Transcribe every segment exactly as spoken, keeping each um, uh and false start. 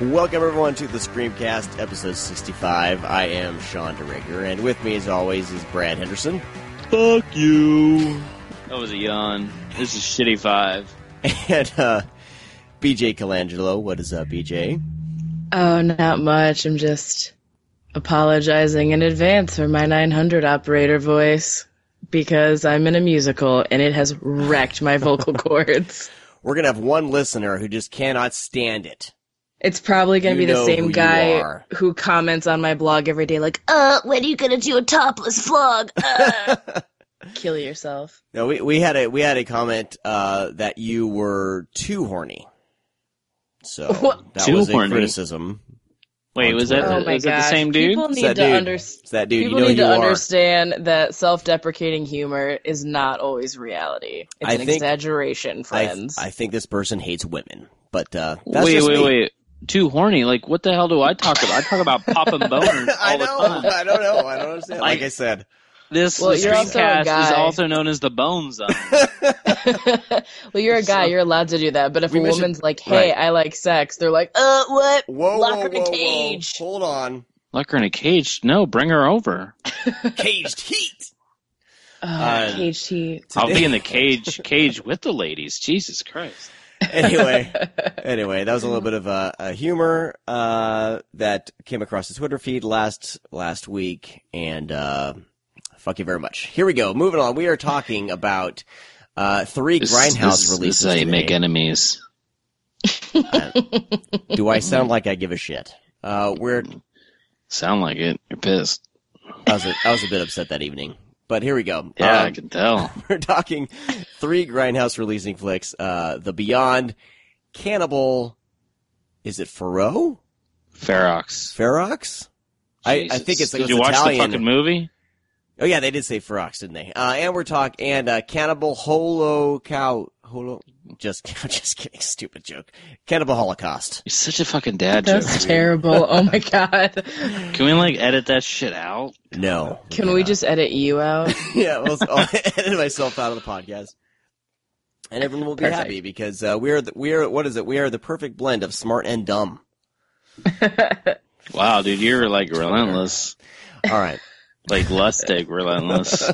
Welcome, everyone, to the Screamcast, episode sixty-five. I am Sean DeRigger, and with me, as always, is Brad Henderson. Fuck you. That was a yawn. This is Shitty Five. And uh, B J Colangelo. What is up, B J? Oh, not much. I'm just apologizing in advance for my nine hundred operator voice because I'm in a musical, and it has wrecked my vocal cords. We're going to have one listener who just cannot stand it. It's probably going to be the same guy who comments on my blog every day like, uh, when are you going to do a topless vlog? Uh. Kill yourself. No, we, we had a we had a comment uh, that you were too horny. So what? that too was a horny. criticism. Wait, was that, oh my was that the same dude? People need that to, dude. under- that dude. People you know need you to are. understand that self-deprecating humor is not always reality. It's I an think, exaggeration, friends. I, I think this person hates women, but uh, that's wait, just wait, me. wait. Too horny? Like, what the hell do I talk about? I talk about popping boners all I the know. time. I don't know. I don't understand. Like, Like- I said. This Well, you're also a Screamcast guy. is also known as the Bone Zone. Well, you're a guy. You're allowed to do that. But if We a mentioned- woman's like, "Hey, right. I like sex," they're like, "Uh, what? Whoa, Lock whoa, her in a whoa, cage." whoa. Hold on. Lock her in a cage? No, bring her over. Caged heat. Oh, Uh, caged heat. I'll be in the cage cage with the ladies. Jesus Christ. Anyway, anyway, that was a little bit of a, a humor uh, that came across the Twitter feed last last week, and uh, fuck you very much. Here we go. Moving on. We are talking about uh, three This, Grindhouse this, releases. this is how you today. make enemies. Uh, do I sound like I give a shit? Uh, we're Sound like it. You're pissed. I was a, I was a bit upset that evening, but here we go. Yeah, Um, I can tell. We're talking three Grindhouse releasing flicks. Uh, The Beyond, Cannibal, is it Ferox? Ferox. Ferox? I, I Jesus. think it's like Did it's you watch Italian. the fucking movie? Oh yeah, they did say Ferox, didn't they? Uh, and we're talking and uh, Cannibal Holo Cow Holo. Just just kidding, stupid joke. Cannibal Holocaust. You're such a fucking dad That's joke. terrible. Oh my god. Can we like edit that shit out? No. Can we just edit you out? Yeah, well, I'll edit myself out of the podcast, and everyone will be Perfect. happy because uh, we are the, we are what is it? We are the perfect blend of smart and dumb. Wow, dude, you're like relentless. All right. Like Lustig relentless.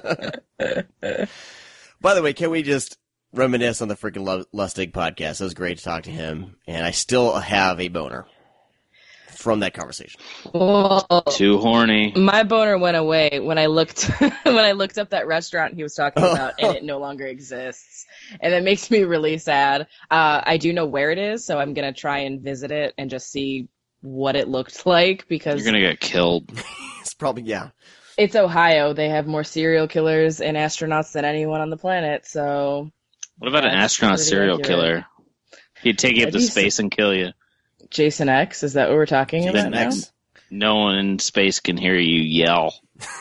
By the way, can we just reminisce on the freaking Lu- Lustig podcast? It was great to talk to him, and I still have a boner from that conversation. Well, Too horny. my boner went away when I looked when I looked up that restaurant he was talking about, and it no longer exists. And it makes me really sad. Uh, I do know where it is, so I'm gonna try and visit it and just see what it looked like because You're gonna get killed. It's probably yeah. it's Ohio. They have more serial killers and astronauts than anyone on the planet. So What about an That's astronaut pretty serial accurate. killer? He'd take you up to That'd be space and kill you. Jason X, is that what we're talking Jason about now? X. No one in space can hear you yell.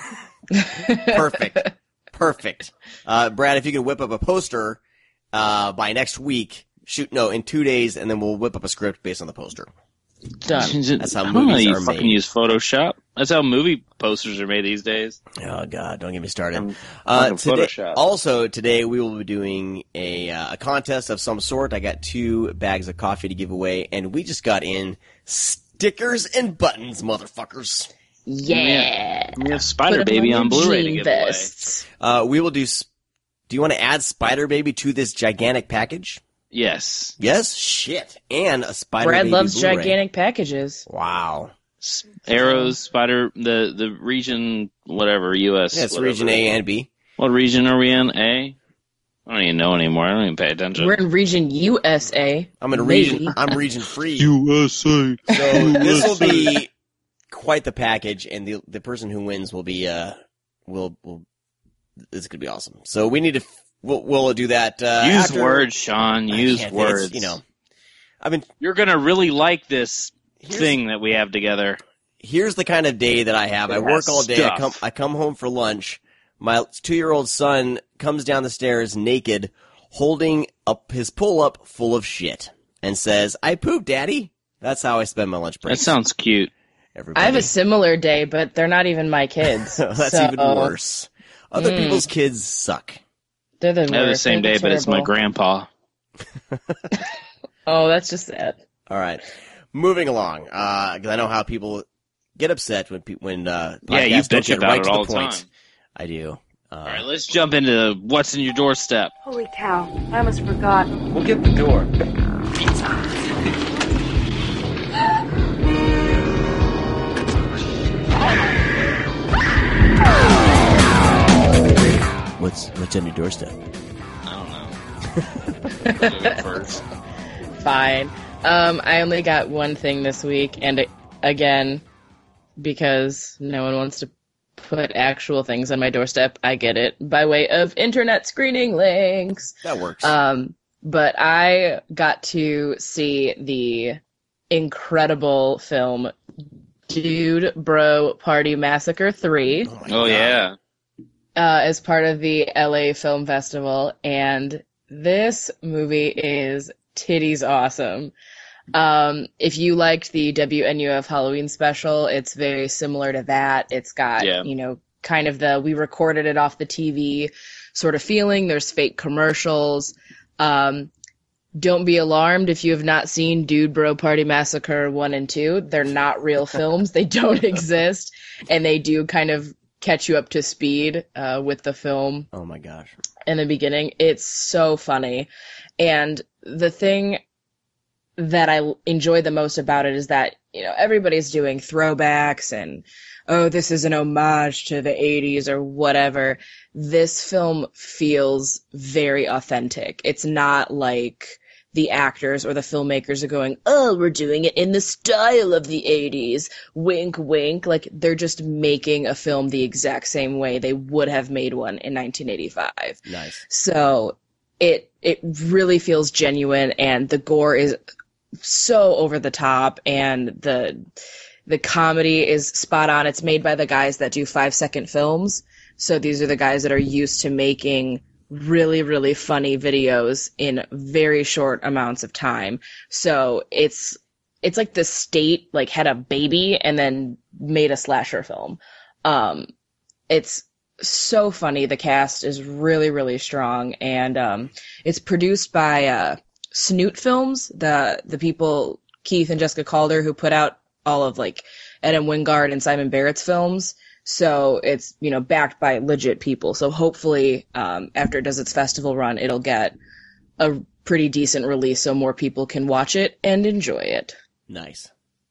Perfect. Perfect. Uh, Brad, if you can whip up a poster uh, by next week, shoot, no, in two days, and then we'll whip up a script based on the poster. Done. That's how I don't know movies you are fucking made. use Photoshop. That's how movie posters are made these days. Oh, God, don't get me started. Um, Uh, fucking today, Photoshop. also, today we will be doing a, uh, a contest of some sort. I got two bags of coffee to give away, and we just got in stickers and buttons, motherfuckers. Yeah. We have Spider Put 'em Baby on on your Blu-ray to jean give away. vests. Uh, we will do... Sp- do you want to add Spider Baby to this gigantic package? Yes. Yes? Shit. And a Spider Brad Baby loves Blu-ray. gigantic packages. Wow. S- Arrows, Spider, the, the region, whatever, U S. Yeah, it's whatever. region A and B. What region are we in? A? I don't even know anymore. I don't even pay attention. We're in region U S A. I'm in Maybe. region. I'm region free. U S A. So this will be quite the package, and the the person who wins will be uh will will this could be awesome. So we need to we'll we'll do that. Uh, Use after- words, Sean. I Use can't think, it's, words. You know, I mean, You're gonna really like this here's, thing that we have together. here's the kind of day that I have. I It work has all day. I stuff. come I come home for lunch. My two year old son comes down the stairs naked, holding up his pull up full of shit, and says, "I pooped, Daddy." That's how I spend my lunch break. That sounds cute. Everybody. I have a similar day, but they're not even my kids. That's so, even worse. Other Mm. people's kids suck. They're the I have the worst. same They're day, but it's my terrible. grandpa. Oh, that's just sad. All right. moving along, because I know how people get upset when pe- when uh, Yeah, you podcasts don't bitch get about right it to all the the point. time. I do. Uh, All right, let's jump into what's in your doorstep. Holy cow, I almost forgot. We'll get the door. what's what's on your doorstep? I don't know. Go get first. Fine. Um, I only got one thing this week, and it, again, because no one wants to put actual things on my doorstep, I get it by way of internet screening links. That works. Um, but I got to see the incredible film Dude Bro Party Massacre three. oh, my Oh, God. yeah. Uh, as part of the L A Film Festival, and this movie is titties awesome. Um, if you liked the W N U F Halloween special, it's very similar to that. It's got, Yeah. you know, kind of the we recorded it off the T V sort of feeling. There's fake commercials. Um, don't be alarmed if you have not seen Dude Bro Party Massacre one and two. They're not real films. They don't exist. And they do kind of catch you up to speed uh, with the film Oh my gosh. in the beginning. It's so funny. And the thing that I enjoy the most about it is that, you know, everybody's doing throwbacks and, oh, this is an homage to the eighties or whatever. This film feels very authentic. It's not like the actors or the filmmakers are going, oh, we're doing it in the style of the eighties. Wink, wink. Like, they're just making a film the exact same way they would have made one in nineteen eighty-five. Nice. So it it really feels genuine, and the gore is so over the top, and the the comedy is spot on. It's made by the guys that do five second films. So these are the guys that are used to making really, really funny videos in very short amounts of time. So it's it's like the state like had a baby and then made a slasher film. Um, it's so funny. The cast is really, really strong, and um, it's produced by uh, Snoot Films, the the people Keith and Jessica Calder who put out all of like Adam Wingard and Simon Barrett's films. So it's, you know, backed by legit people. So hopefully, um, after it does its festival run, it'll get a pretty decent release so more people can watch it and enjoy it. Nice.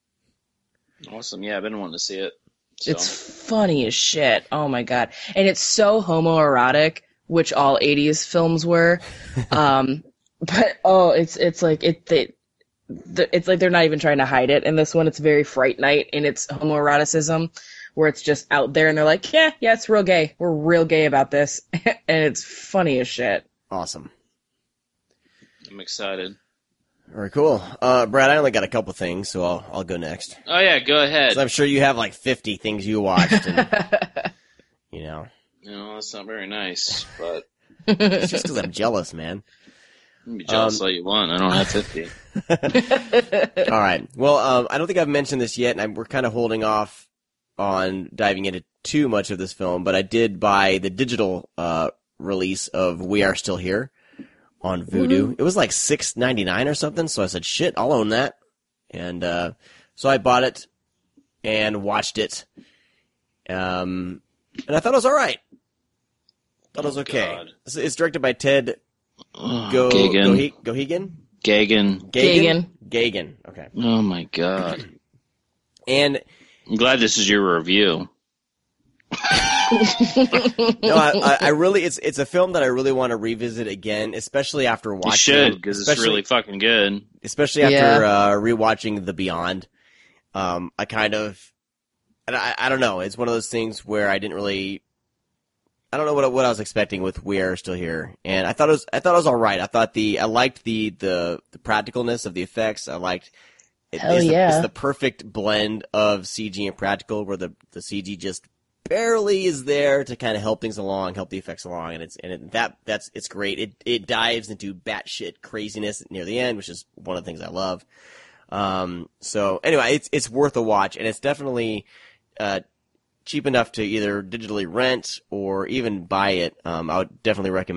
Awesome. Yeah, I've been wanting to see it. So. It's funny as shit. Oh my God. And it's so homoerotic, which all eighties films were. um, but oh, it's, it's like, it, they, the, it's like they're not even trying to hide it. And this one, it's very Fright Night in its homoeroticism, where it's just out there and they're like, yeah, yeah, it's real gay. We're real gay about this. And it's funny as shit. Awesome. I'm excited. Very cool. Uh, Brad, I only got a couple things, so I'll I'll go next. Oh, yeah, go ahead. 'Cause I'm sure you have like fifty things you watched, and you know, You know, that's not very nice, but it's just because I'm jealous, man. you can be jealous Um, all you want. I don't have fifty. All right. Well, um, I don't think I've mentioned this yet, and I, we're kind of holding off on diving into too much of this film, but I did buy the digital uh, release of We Are Still Here on Vudu. It was like six ninety-nine or something, so I said, shit, I'll own that. And uh, so I bought it and watched it. Um, and I thought it was all right. Thought it was Oh, okay. God. It's, it's directed by Ted Oh, Go Gagan. Gohe- Gohegan? Gagan. Gagan. Gagan. Okay. Oh, my God. And I'm glad this is your review. no, I, I, I really, it's it's a film that I really want to revisit again, especially after watching. You should, because it's especially- really fucking good. especially after Yeah. uh, rewatching The Beyond. Um, I kind of, and I, I don't know. It's one of those things where I didn't really, I don't know what what I was expecting with We Are Still Here, and I thought it was I thought it was all right. I thought the I liked the the, the practicalness of the effects. I liked. It, Hell it's, yeah. the, it's the perfect blend of C G and practical, where the the C G just barely is there to kind of help things along, help the effects along, and it's and it, that that's it's great. It it dives into batshit craziness near the end, which is one of the things I love. Um, so anyway, it's it's worth a watch, and it's definitely uh, cheap enough to either digitally rent or even buy it. Um, I would definitely recommend it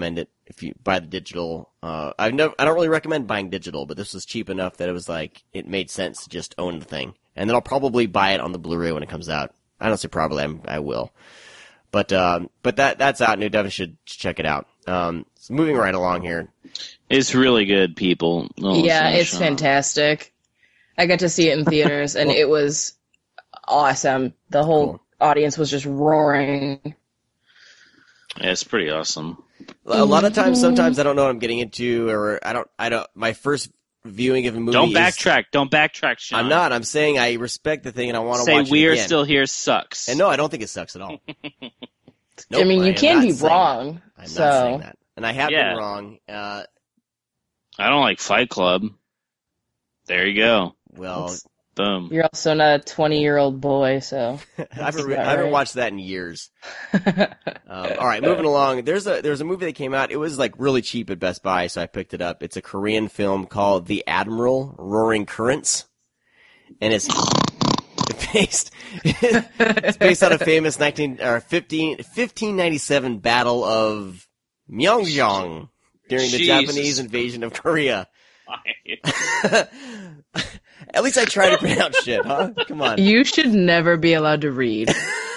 if you buy the digital. Uh, I've never, I don't really recommend buying digital, but this was cheap enough that it was like, it made sense to just own the thing. And then I'll probably buy it on the Blu-ray when it comes out. I don't say probably, I'm, I will. But, um, but that, that's out, and you definitely should check it out. Um, so moving right along here. It's really good, people. Don't Yeah, listen to it's Sean. fantastic. I got to see it in theaters, and it was awesome. The whole Cool. audience was just roaring. Yeah, it's pretty awesome. A lot of times, sometimes I don't know what I'm getting into, or I don't, I don't, my first viewing of a movie Don't is- backtrack. Don't backtrack, Sean. I'm not, I'm saying I respect the thing and I want to Say watch We it Are again. Still Here sucks. And no, I don't think it sucks at all. Nope, I mean, you am can not be saying- wrong. I'm so. not saying that. And I have Yeah. been wrong. Uh, I don't like Fight Club. There you go. well, It's- Boom. You're also not a twenty-year-old boy, so. I haven't, re- about I haven't right. watched that in years. Um, all right, moving along. There's a there's a movie that came out. It was like really cheap at Best Buy, so I picked it up. It's a Korean film called The Admiral: Roaring Currents, and it's based it's based on a famous nineteen or fifteen fifteen ninety-seven Battle of Myeongjeong during the Jesus. Japanese invasion of Korea. At least I try to pronounce shit, huh? Come on. You should never be allowed to read.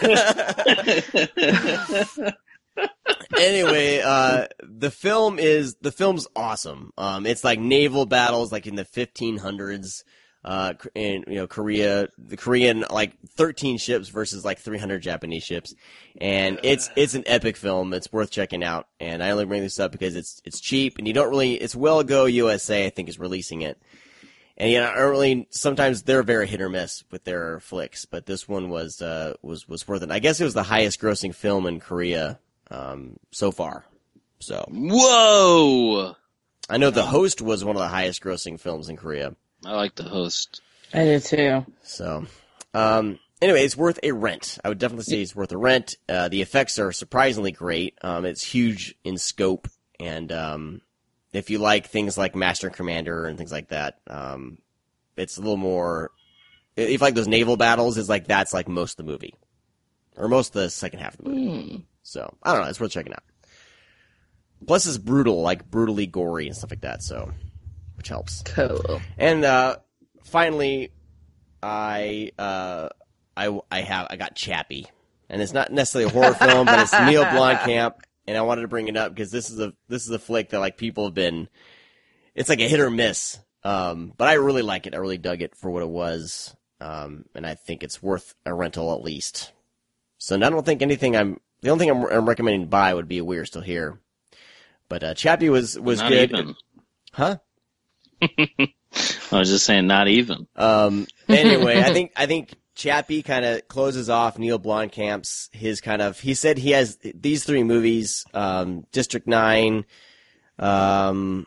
Anyway, uh, the film is, the film's awesome. Um, it's like naval battles, like in the fifteen hundreds, uh, in, you know, Korea, the Korean, like thirteen ships versus like three hundred Japanese ships. And it's, it's an epic film. It's worth checking out. And I only bring this up because it's, it's cheap and you don't really, it's Well Go U S A, I think, is releasing it. And you know, I don't really, sometimes they're very hit or miss with their flicks, but this one was, uh, was, was worth it. I guess it was the highest grossing film in Korea, um, so far. So, Whoa! I know The Host was one of the highest grossing films in Korea. I like The Host. I do too. So, um, anyway, it's worth a rent. I would definitely say it's worth a rent. Uh, the effects are surprisingly great. Um, it's huge in scope, and, um, if you like things like Master and Commander and things like that, um, it's a little more, if you like those naval battles, it's like, that's like most of the movie. Or most of the second half of the movie. Hmm. So, I don't know, it's worth checking out. Plus it's brutal, like brutally gory and stuff like that, so, which helps. Cool. And, uh, finally, I, uh, I, I have, I got Chappie. And it's not necessarily a horror film, but it's Neil Blomkamp. And I wanted to bring it up because this is a, this is a flick that like people have been, it's like a hit or miss. Um, but I really like it. I really dug it for what it was. Um, and I think it's worth a rental at least. So I don't think anything I'm, the only thing I'm, I'm recommending to buy would be a We're Still Here. But, uh, Chappie was, was Not good. even. Huh? I was just saying, not even. Um, anyway, I think, I think Chappie kind of closes off Neil Blomkamp's, his kind of, he said he has these three movies, um, District nine, um,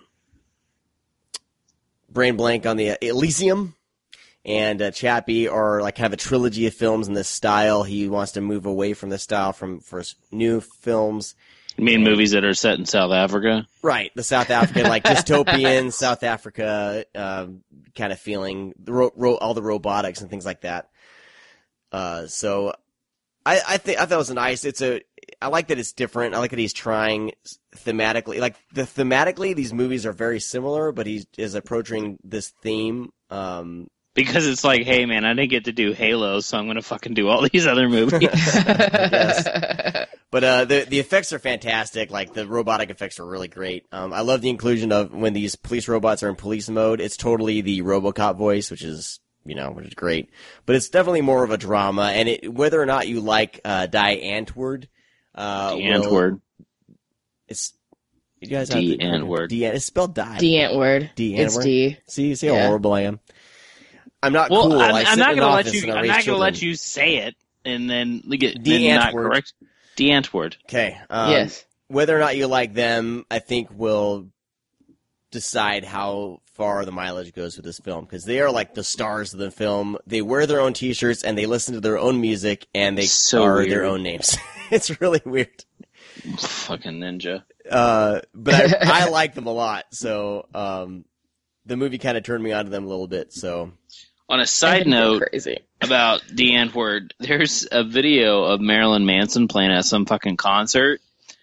brain blank on the uh, Elysium, and uh, Chappie are like kind of a trilogy of films in this style. He wants to move away from this style from for his new films. You mean movies that are set in South Africa? Right, the South African, like dystopian South Africa um, kind of feeling, the ro- ro- all the robotics and things like that. Uh, so I, I think I thought it was a nice. It's a. I like that it's different. I like that he's trying thematically. Like the thematically, these movies are very similar, but he is approaching this theme. Um, Because it's like, hey man, I didn't get to do Halo, so I'm gonna fucking do all these other movies. guess. But uh, the the effects are fantastic. Like the robotic effects are really great. Um, I love the inclusion of when these police robots are in police mode. It's totally the RoboCop voice, which is you know which is great. But it's definitely more of a drama. And it, whether or not you like uh, Die Antwoord, uh, The will- Antwoord. It's you guys D have to- Antwoord. D it's spelled die. D Antwoord. D It's Antwoord? D. See, see how Yeah. horrible I am. I'm not Well, cool. I'm, I I'm sit not in an gonna let office you. and I I'm raise not gonna children. let you say it and then get D then not Antwoord. correct. D Antwoord. Okay. Um, Yes. Whether or not you like them, I think will decide how far the mileage goes with this film because they are like the stars of the film. They wear their own T-shirts and they listen to their own music and they So are weird. their own names. It's really weird. Fucking ninja. Uh, but I, I like them a lot. So um, the movie kind of turned me on to them a little bit. So On a I side think they're note crazy. about D Antwoord, there's a video of Marilyn Manson playing at some fucking concert,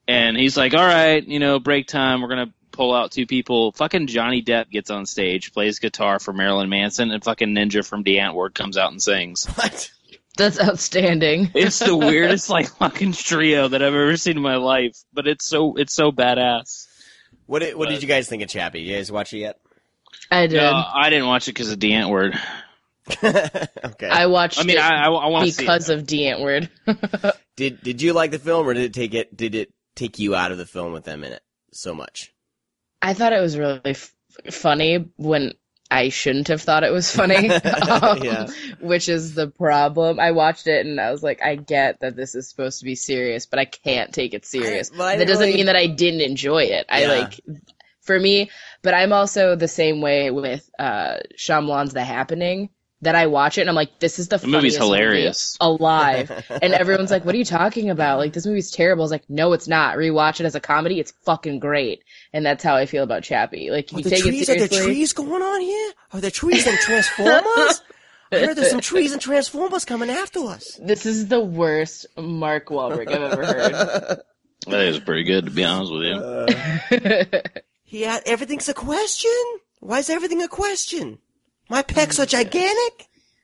And he's like, all right, you know, break time. We're going to pull out two people. Fucking Johnny Depp gets on stage, plays guitar for Marilyn Manson, and fucking Ninja from The Antwoord comes out and sings. What? That's outstanding. It's the weirdest, like, fucking trio that I've ever seen in my life. But it's so it's so badass. What did, what but, did you guys think of Chappie? You guys watch it yet? I did. No, I didn't watch it because of The Antwoord. Okay. I watched I mean, it I, I, I want to see it. because of D. Antwoord. Did Did you like the film, or did it take it? Did it take you out of the film with them in it so much? I thought it was really f- funny when I shouldn't have thought it was funny, um, Yeah. which is the problem. I watched it and I was like, I get that this is supposed to be serious, but I can't take it serious. I- well, I that didn't doesn't really- mean that I didn't enjoy it. I Yeah. like, for me, but I'm also the same way with uh, Shyamalan's The Happening. That I watch it and I'm like, this is the, The movie's funniest hilarious. movie alive. And everyone's like, what are you talking about? Like, this movie's terrible. I was like, no, it's not. Rewatch it as a comedy. It's fucking great. And that's how I feel about Chappie. Like, if Are you the take trees? it Are there seriously. trees going on here? Are there trees and Transformers? I heard there's some trees and Transformers coming after us. This is the worst Mark Wahlberg I've ever heard. That is pretty good, to be honest with you. Yeah, everything's a question. Why is everything a question? My pecs are gigantic.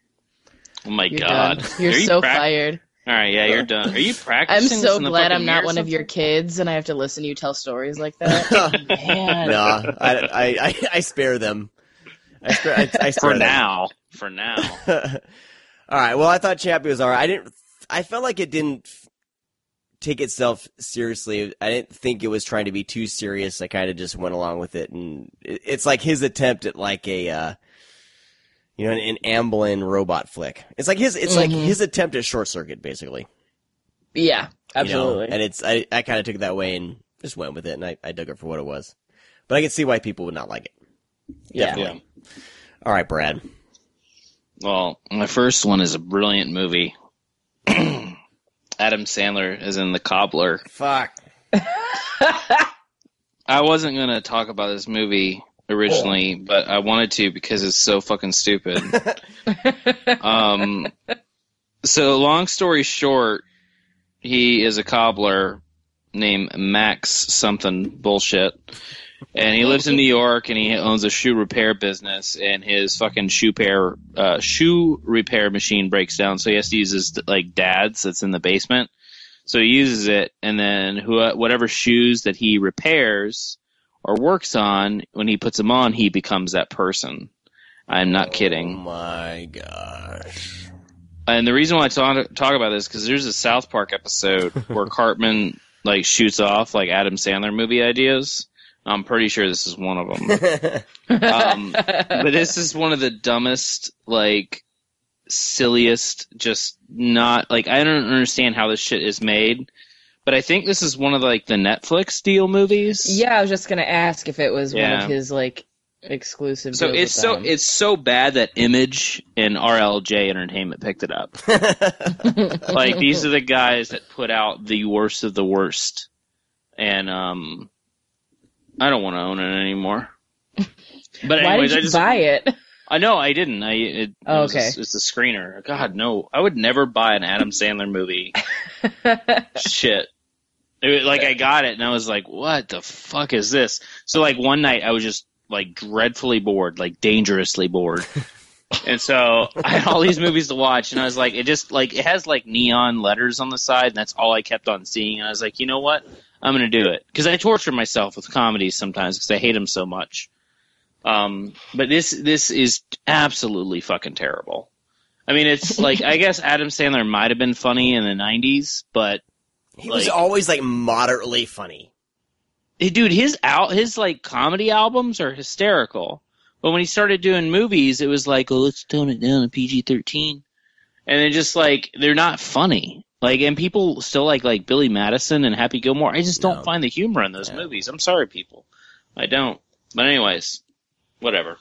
Oh, my You're God. done. You're Are you so prac- fired. All right, yeah, you're done. Are you I'm practicing this so in the glad fucking I'm not mirror one or of your something? kids and I have to listen to you tell stories like that. Man. No, I, I, I, I spare them. I spare, I, I spare For them. now. For now. All right. Well, I thought Chappie was all right. I didn't. I felt like it didn't take itself seriously. I didn't think it was trying to be too serious. I kind of just went along with it, and it, it's like his attempt at like a, uh, you know, an, an Amblin robot flick. It's like his. It's like Mhm. his attempt at Short Circuit, basically. Yeah, You know? absolutely. And it's. I, I kind of took it that way and just went with it, and I, I dug it for what it was. But I can see why people would not like it. yeah. Definitely. All right, Brad. Well, my first one is a brilliant movie. Adam Sandler is in The Cobbler. Fuck. I wasn't going to talk about this movie originally, but I wanted to because it's so fucking stupid. um, so, long story short, he is a cobbler named Max something bullshit. And he lives in New York, and he owns a shoe repair business, and his fucking shoe repair, uh, shoe repair machine breaks down, so he has to use his, like, dad's that's in the basement. So he uses it, and then who, whatever shoes that he repairs or works on, when he puts them on, he becomes that person. I'm not Oh kidding. my gosh. And the reason why I talk, talk about this, because there's a South Park episode where Cartman, like, shoots off, like, Adam Sandler movie ideas. I'm pretty sure this is one of them. um, but this is one of the dumbest, like, silliest, just not, like, I don't understand how this shit is made. But I think this is one of, like, the Netflix deal movies. Yeah, I was just gonna ask if it was one Yeah. of his like exclusive. So deals it's with so them. it's so bad that Image and R L J Entertainment picked it up. Like, these are the guys that put out the worst of the worst. And um I don't want to own it anymore. But Why anyways, did you I just buy it? I know I didn't. I it, it Oh, was okay. a, it's a screener. God no, I would never buy an Adam Sandler movie. Shit. It, was- like I got it and I was like, what the fuck is this? So like one night I was just like dreadfully bored, like dangerously bored. And so I had all these movies to watch and I was like, it just like, it has like neon letters on the side and that's all I kept on seeing. And I was like, you know what? I'm going to do it. Cause I torture myself with comedies sometimes cause I hate them so much. Um, but this, this is absolutely fucking terrible. I mean, it's like, I guess Adam Sandler might have been funny in the nineties, but He was Like- always like moderately funny. Hey, dude, his out his like comedy albums are hysterical. But when he started doing movies, it was like, oh, let's tone it down to P G thirteen. And then just like they're not funny. Like, and people still like like Billy Madison and Happy Gilmore. I just don't No. find the humor in those Yeah. movies. I'm sorry, people. I don't. But anyways, whatever.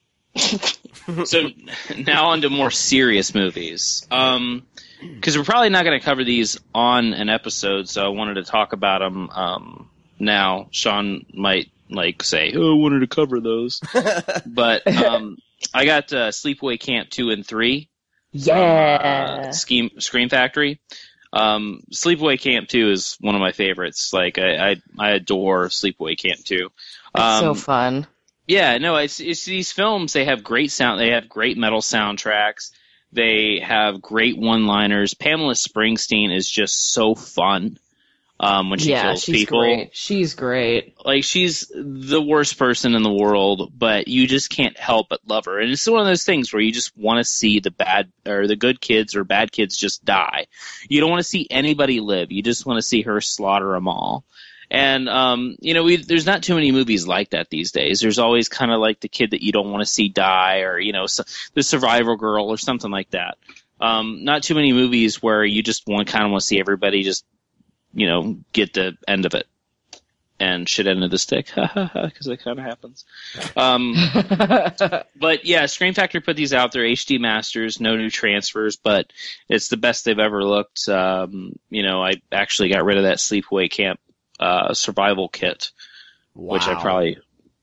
So now on to more serious movies. Um, because we're probably not going to cover these on an episode, so I wanted to talk about them um, now. Sean might like say, "Oh, I wanted to cover those," but um, I got uh, Sleepaway Camp two and three. Yeah. Uh, Scheme, Scream Factory. Um, Sleepaway Camp two is one of my favorites. Like I, I, I adore Sleepaway Camp two. It's Um, so fun. Yeah, no, it's, it's these films. They have great sound. They have great metal soundtracks. They have great one-liners. Pamela Springsteen is just so fun. Um, when she yeah, kills she's people, great. She's great. like she's the worst person in the world, but you just can't help but love her. And it's one of those things where you just want to see the bad or the good kids or bad kids just die. You don't want to see anybody live. You just want to see her slaughter them all. And um, you know, we, there's not too many movies like that these days. There's always kind of like the kid that you don't want to see die, or you know, so, the survival girl or something like that. Um, not too many movies where you just want kind of want to see everybody just, you know, get the end of it and shit end of the stick, because that kind of happens. Um, but yeah, Scream Factory put these out there, H D masters, no new transfers, but it's the best they've ever looked. Um, you know, I actually got rid of that Sleepaway Camp uh, survival kit, Wow. which I probably,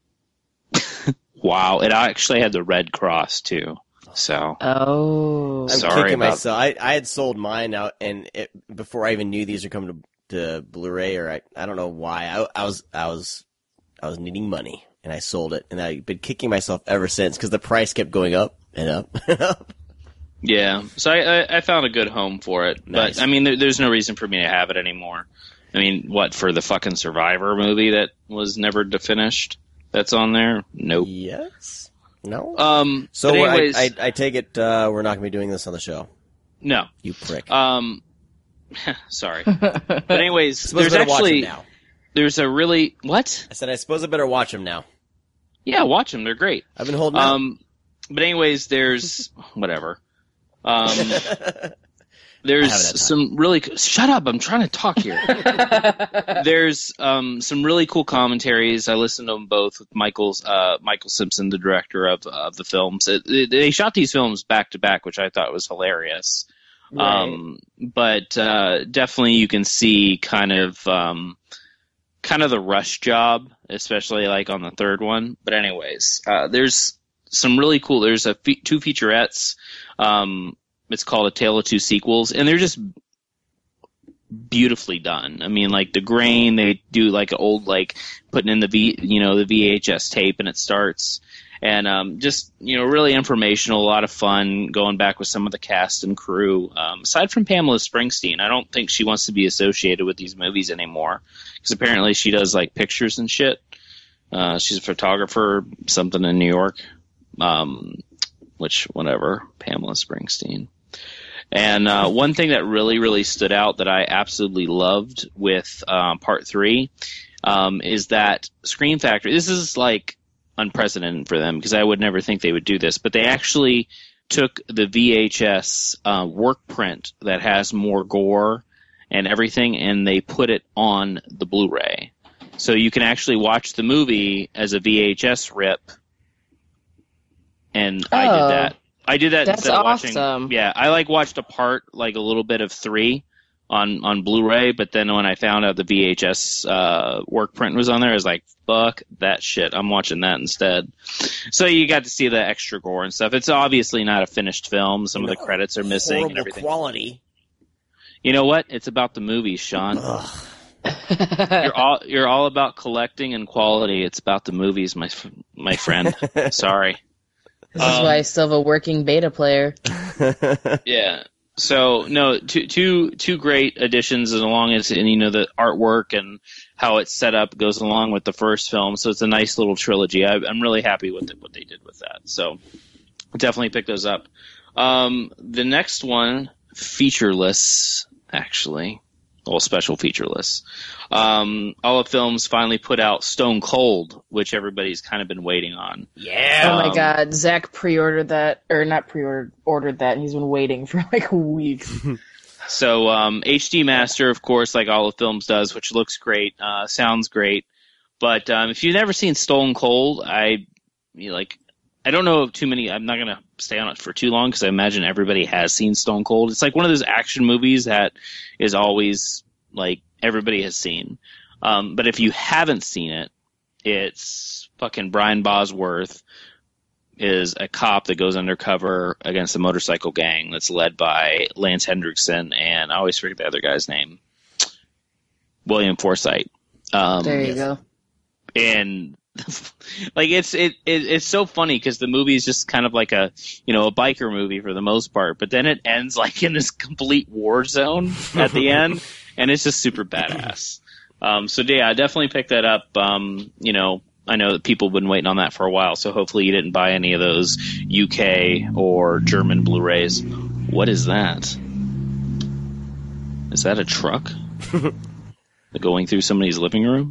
wow, it actually had the Red Cross too. So, Oh. I'm Sorry kicking about- myself. I, I had sold mine out, and it, before I even knew these were coming to, to Blu-ray, or I, I don't know why. I, I was I was I was needing money, and I sold it, and I've been kicking myself ever since because the price kept going up and up and up. yeah, so I, I, I found a good home for it. Nice. But I mean, there, there's no reason for me to have it anymore. I mean, what, for the fucking Survivor movie that was never de- finished? That's on there? Nope. Yes. No. Um. so but we're- anyways, I, I I take it uh, we're not going to be doing this on the show. no. You prick. Um. Sorry. But anyways, Suppose there's I better watch 'em actually now. there's a really what? I said I suppose I better watch them now. Yeah, watch them. They're great. I've been holding out. Um. But anyways, there's whatever. Um. I haven't There's had time. some really shut up. I'm trying to talk here. There's um, some really cool commentaries. I listened to them both with Michael's uh, Michael Simpson, the director of of the films. It, it, they shot these films back to back, which I thought was hilarious. Right. Um, but uh, definitely you can see kind of um, kind of the rush job, especially like on the third one. But anyways, uh, there's some really cool. There's a fe- two featurettes. Um, It's called A Tale of Two Sequels, and they're just beautifully done. I mean, like the grain, they do like an old, like putting in the V, you know, the V H S tape, and it starts, and um, just you know, really informational, a lot of fun going back with some of the cast and crew. Um, aside from Pamela Springsteen, I don't think she wants to be associated with these movies anymore, because apparently she does like pictures and shit. Uh, she's a photographer, something in New York. Um, which whatever, Pamela Springsteen. And uh, one thing that really, really stood out that I absolutely loved with um, part three um, is that Scream Factory, this is like unprecedented for them because I would never think they would do this, but they actually took the V H S uh, work print that has more gore and everything, and they put it on the Blu-ray. So you can actually watch the movie as a V H S rip, and I Oh. did that. I did that That's instead of watching. awesome. Yeah, I like watched a part, like a little bit of three, on on Blu-ray. But then when I found out the V H S uh, work print was on there, I was like, "Fuck that shit! I'm watching that instead." So you got to see the extra gore and stuff. It's obviously not a finished film. Some of the credits are missing Horrible and everything. quality. You know what? It's about the movies, Sean. Ugh. You're all you're all about collecting and quality. It's about the movies, my f- my friend. Sorry. This is Um, why I still have a working beta player. Yeah. So no, two two two great additions, as long as and you know the artwork and how it's set up goes along with the first film. So it's a nice little trilogy. I, I'm really happy with it, what they did with that. So definitely pick those up. Um, the next one, featureless, actually. Well, special featureless. Um, All of Films finally put out Stone Cold, which everybody's kind of been waiting on. Yeah. Oh my Um, god, Zach pre-ordered that, or not pre-ordered, ordered that, and he's been waiting for like weeks. So um, H D Master, of course, like All of Films does, which looks great, uh, sounds great. But um, if you've never seen Stone Cold, I you know, like. I don't know too many. I'm not going to stay on it for too long because I imagine everybody has seen Stone Cold. It's like one of those action movies that is always like everybody has seen. Um, but if you haven't seen it, it's fucking Brian Bosworth is a cop that goes undercover against a motorcycle gang that's led by Lance Hendrickson, and I always forget the other guy's name, William Forsythe. Um, there you go. And like it's it, it it's so funny because the movie is just kind of like a you know a biker movie for the most part, but then it ends like in this complete war zone at the end, and it's just super badass. Um, so yeah, I definitely picked that up. Um, you know. I know that people have been waiting on that for a while, so hopefully you didn't buy any of those U K or German Blu-rays. What is that? Is that a truck going through somebody's living room?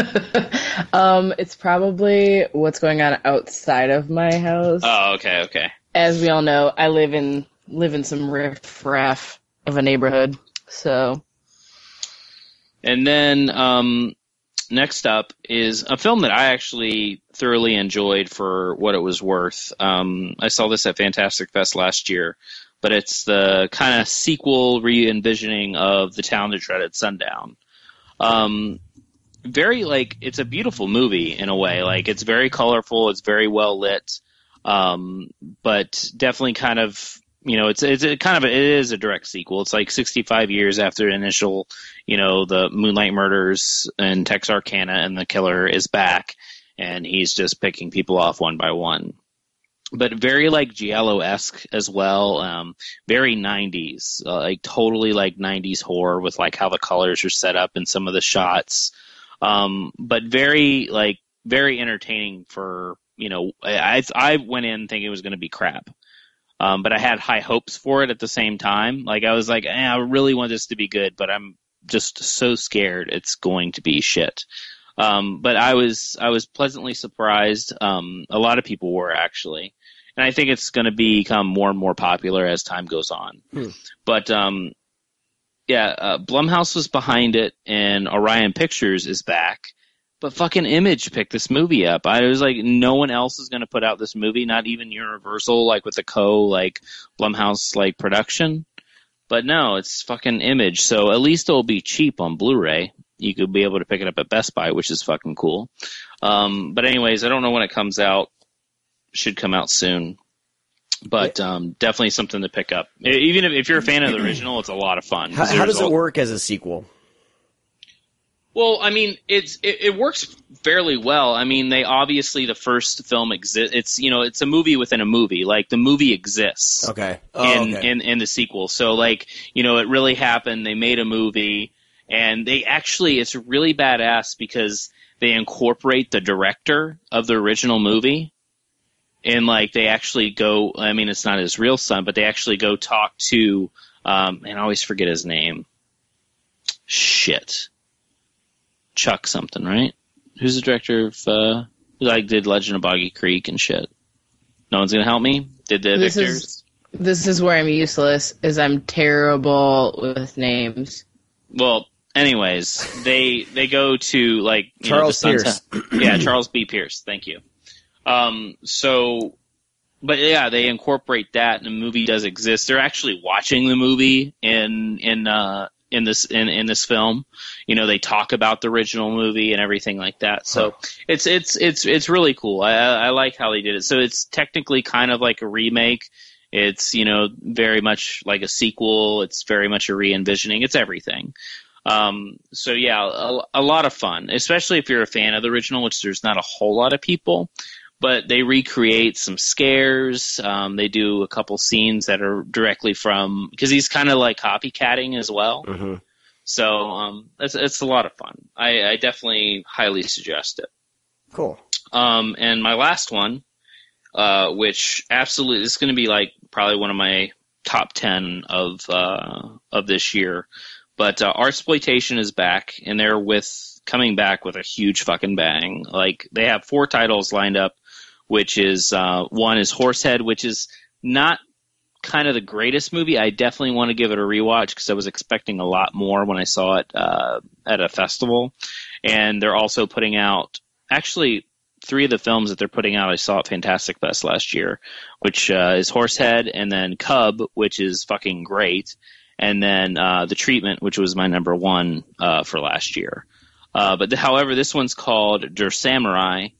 um, it's probably what's going on outside of my house. Oh, okay, okay. As we all know, I live in live in some riff-raff of a neighborhood, so. And then um, next up is a film that I actually thoroughly enjoyed for what it was worth. Um, I saw this at Fantastic Fest last year, but it's the kind of sequel re-envisioning of The Town That Dreaded Sundown. Um, very, like, it's a beautiful movie in a way. Like, it's very colorful, it's very well lit, um, but definitely kind of, you know, it's it's a kind of a, it is a direct sequel. It's like sixty-five years after initial, you know, the Moonlight Murders and Texarkana, and the killer is back, and he's just picking people off one by one. But very like Giallo-esque as well, um, very nineties, uh, like totally like nineties horror with like how the colors are set up in some of the shots, um, but very like very entertaining for, you know, I I went in thinking it was going to be crap. Um, but I had high hopes for it at the same time. Like, I was like, eh, I really want this to be good, but I'm just so scared it's going to be shit. Um, but I was I was pleasantly surprised. Um, a lot of people were, actually. And I think it's going to become more and more popular as time goes on. Hmm. But, um, yeah, uh, Blumhouse was behind it, and Orion Pictures is back. But fucking Image picked this movie up. I was like, no one else is going to put out this movie, not even Universal, like with a co, like, Blumhouse, like, production. But no, it's fucking Image. So at least it'll be cheap on Blu-ray. You could be able to pick it up at Best Buy, which is fucking cool. Um, but anyways, I don't know when it comes out. Should come out soon. But um, definitely something to pick up. Even if, if you're a fan of the original, it's a lot of fun. How, how does it work as a sequel? Well, I mean, it's it, it works fairly well. I mean, they obviously the first film exists. It's you know, it's a movie within a movie. Like the movie exists. Okay. Oh, in, okay. in in the sequel. So like you know, it really happened. They made a movie, and they actually it's really badass because they incorporate the director of the original movie, and like they actually go. I mean, it's not his real son, but they actually go talk to. Um, and I always forget his name. Shit. Chuck something, right? Who's the director of, uh, who like did Legend of Boggy Creek and shit? No one's gonna help me? Did the this Victors? Is, this is where I'm useless, is I'm terrible with names. Well, anyways, they they go to, like, you Charles know, the Pierce. yeah, Charles B. Pierce, thank you. Um, so, but yeah, they incorporate that, and the movie does exist. They're actually watching the movie in, in, uh, in this in, in this film. You know, they talk about the original movie and everything like that. So huh. it's it's it's it's really cool. I I like how they did it. So it's technically kind of like a remake. It's, you know, very much like a sequel. It's very much a re-envisioning. It's everything. Um, so yeah, a, a lot of fun, especially if you're a fan of the original, which there's not a whole lot of people. But they recreate some scares. Um, they do a couple scenes that are directly from, because he's kind of like copycatting as well. Mm-hmm. So um, it's it's a lot of fun. I, I definitely highly suggest it. Cool. Um, and my last one, uh, which absolutely is going to be like probably one of my top ten of uh, of this year. But uh, Artsploitation is back, and they're with coming back with a huge fucking bang. Like they have four titles lined up. Which is, uh, one is Horsehead, which is not kind of the greatest movie. I definitely want to give it a rewatch because I was expecting a lot more when I saw it uh, at a festival. And they're also putting out, actually, three of the films that they're putting out I saw at Fantastic Fest last year, which uh, is Horsehead, and then Cub, which is fucking great, and then uh, The Treatment, which was my number one uh, for last year. Uh, but the, however, this one's called Der Samurai.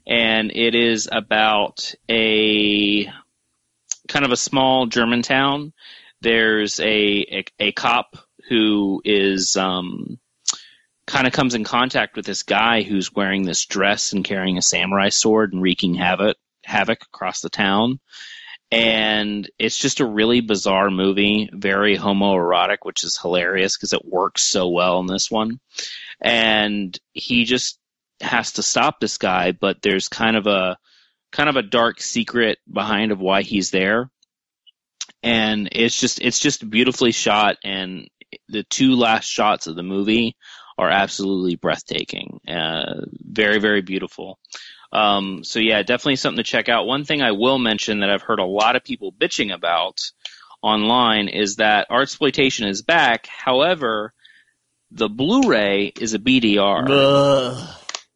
and it is about a kind of a small German town. There's a a, a cop who is um, kind of comes in contact with this guy who's wearing this dress and carrying a samurai sword and wreaking havoc havoc across the town. And it's just a really bizarre movie, very homoerotic, which is hilarious because it works so well in this one. And he just has to stop this guy, but there's kind of a kind of a dark secret behind of why he's there. And it's just it's just beautifully shot, and the two last shots of the movie are absolutely breathtaking. Uh, very, very beautiful. Um, so yeah, definitely something to check out. One thing I will mention that I've heard a lot of people bitching about online is that Artsploitation is back. However, the Blu-ray is a B D R. Ugh.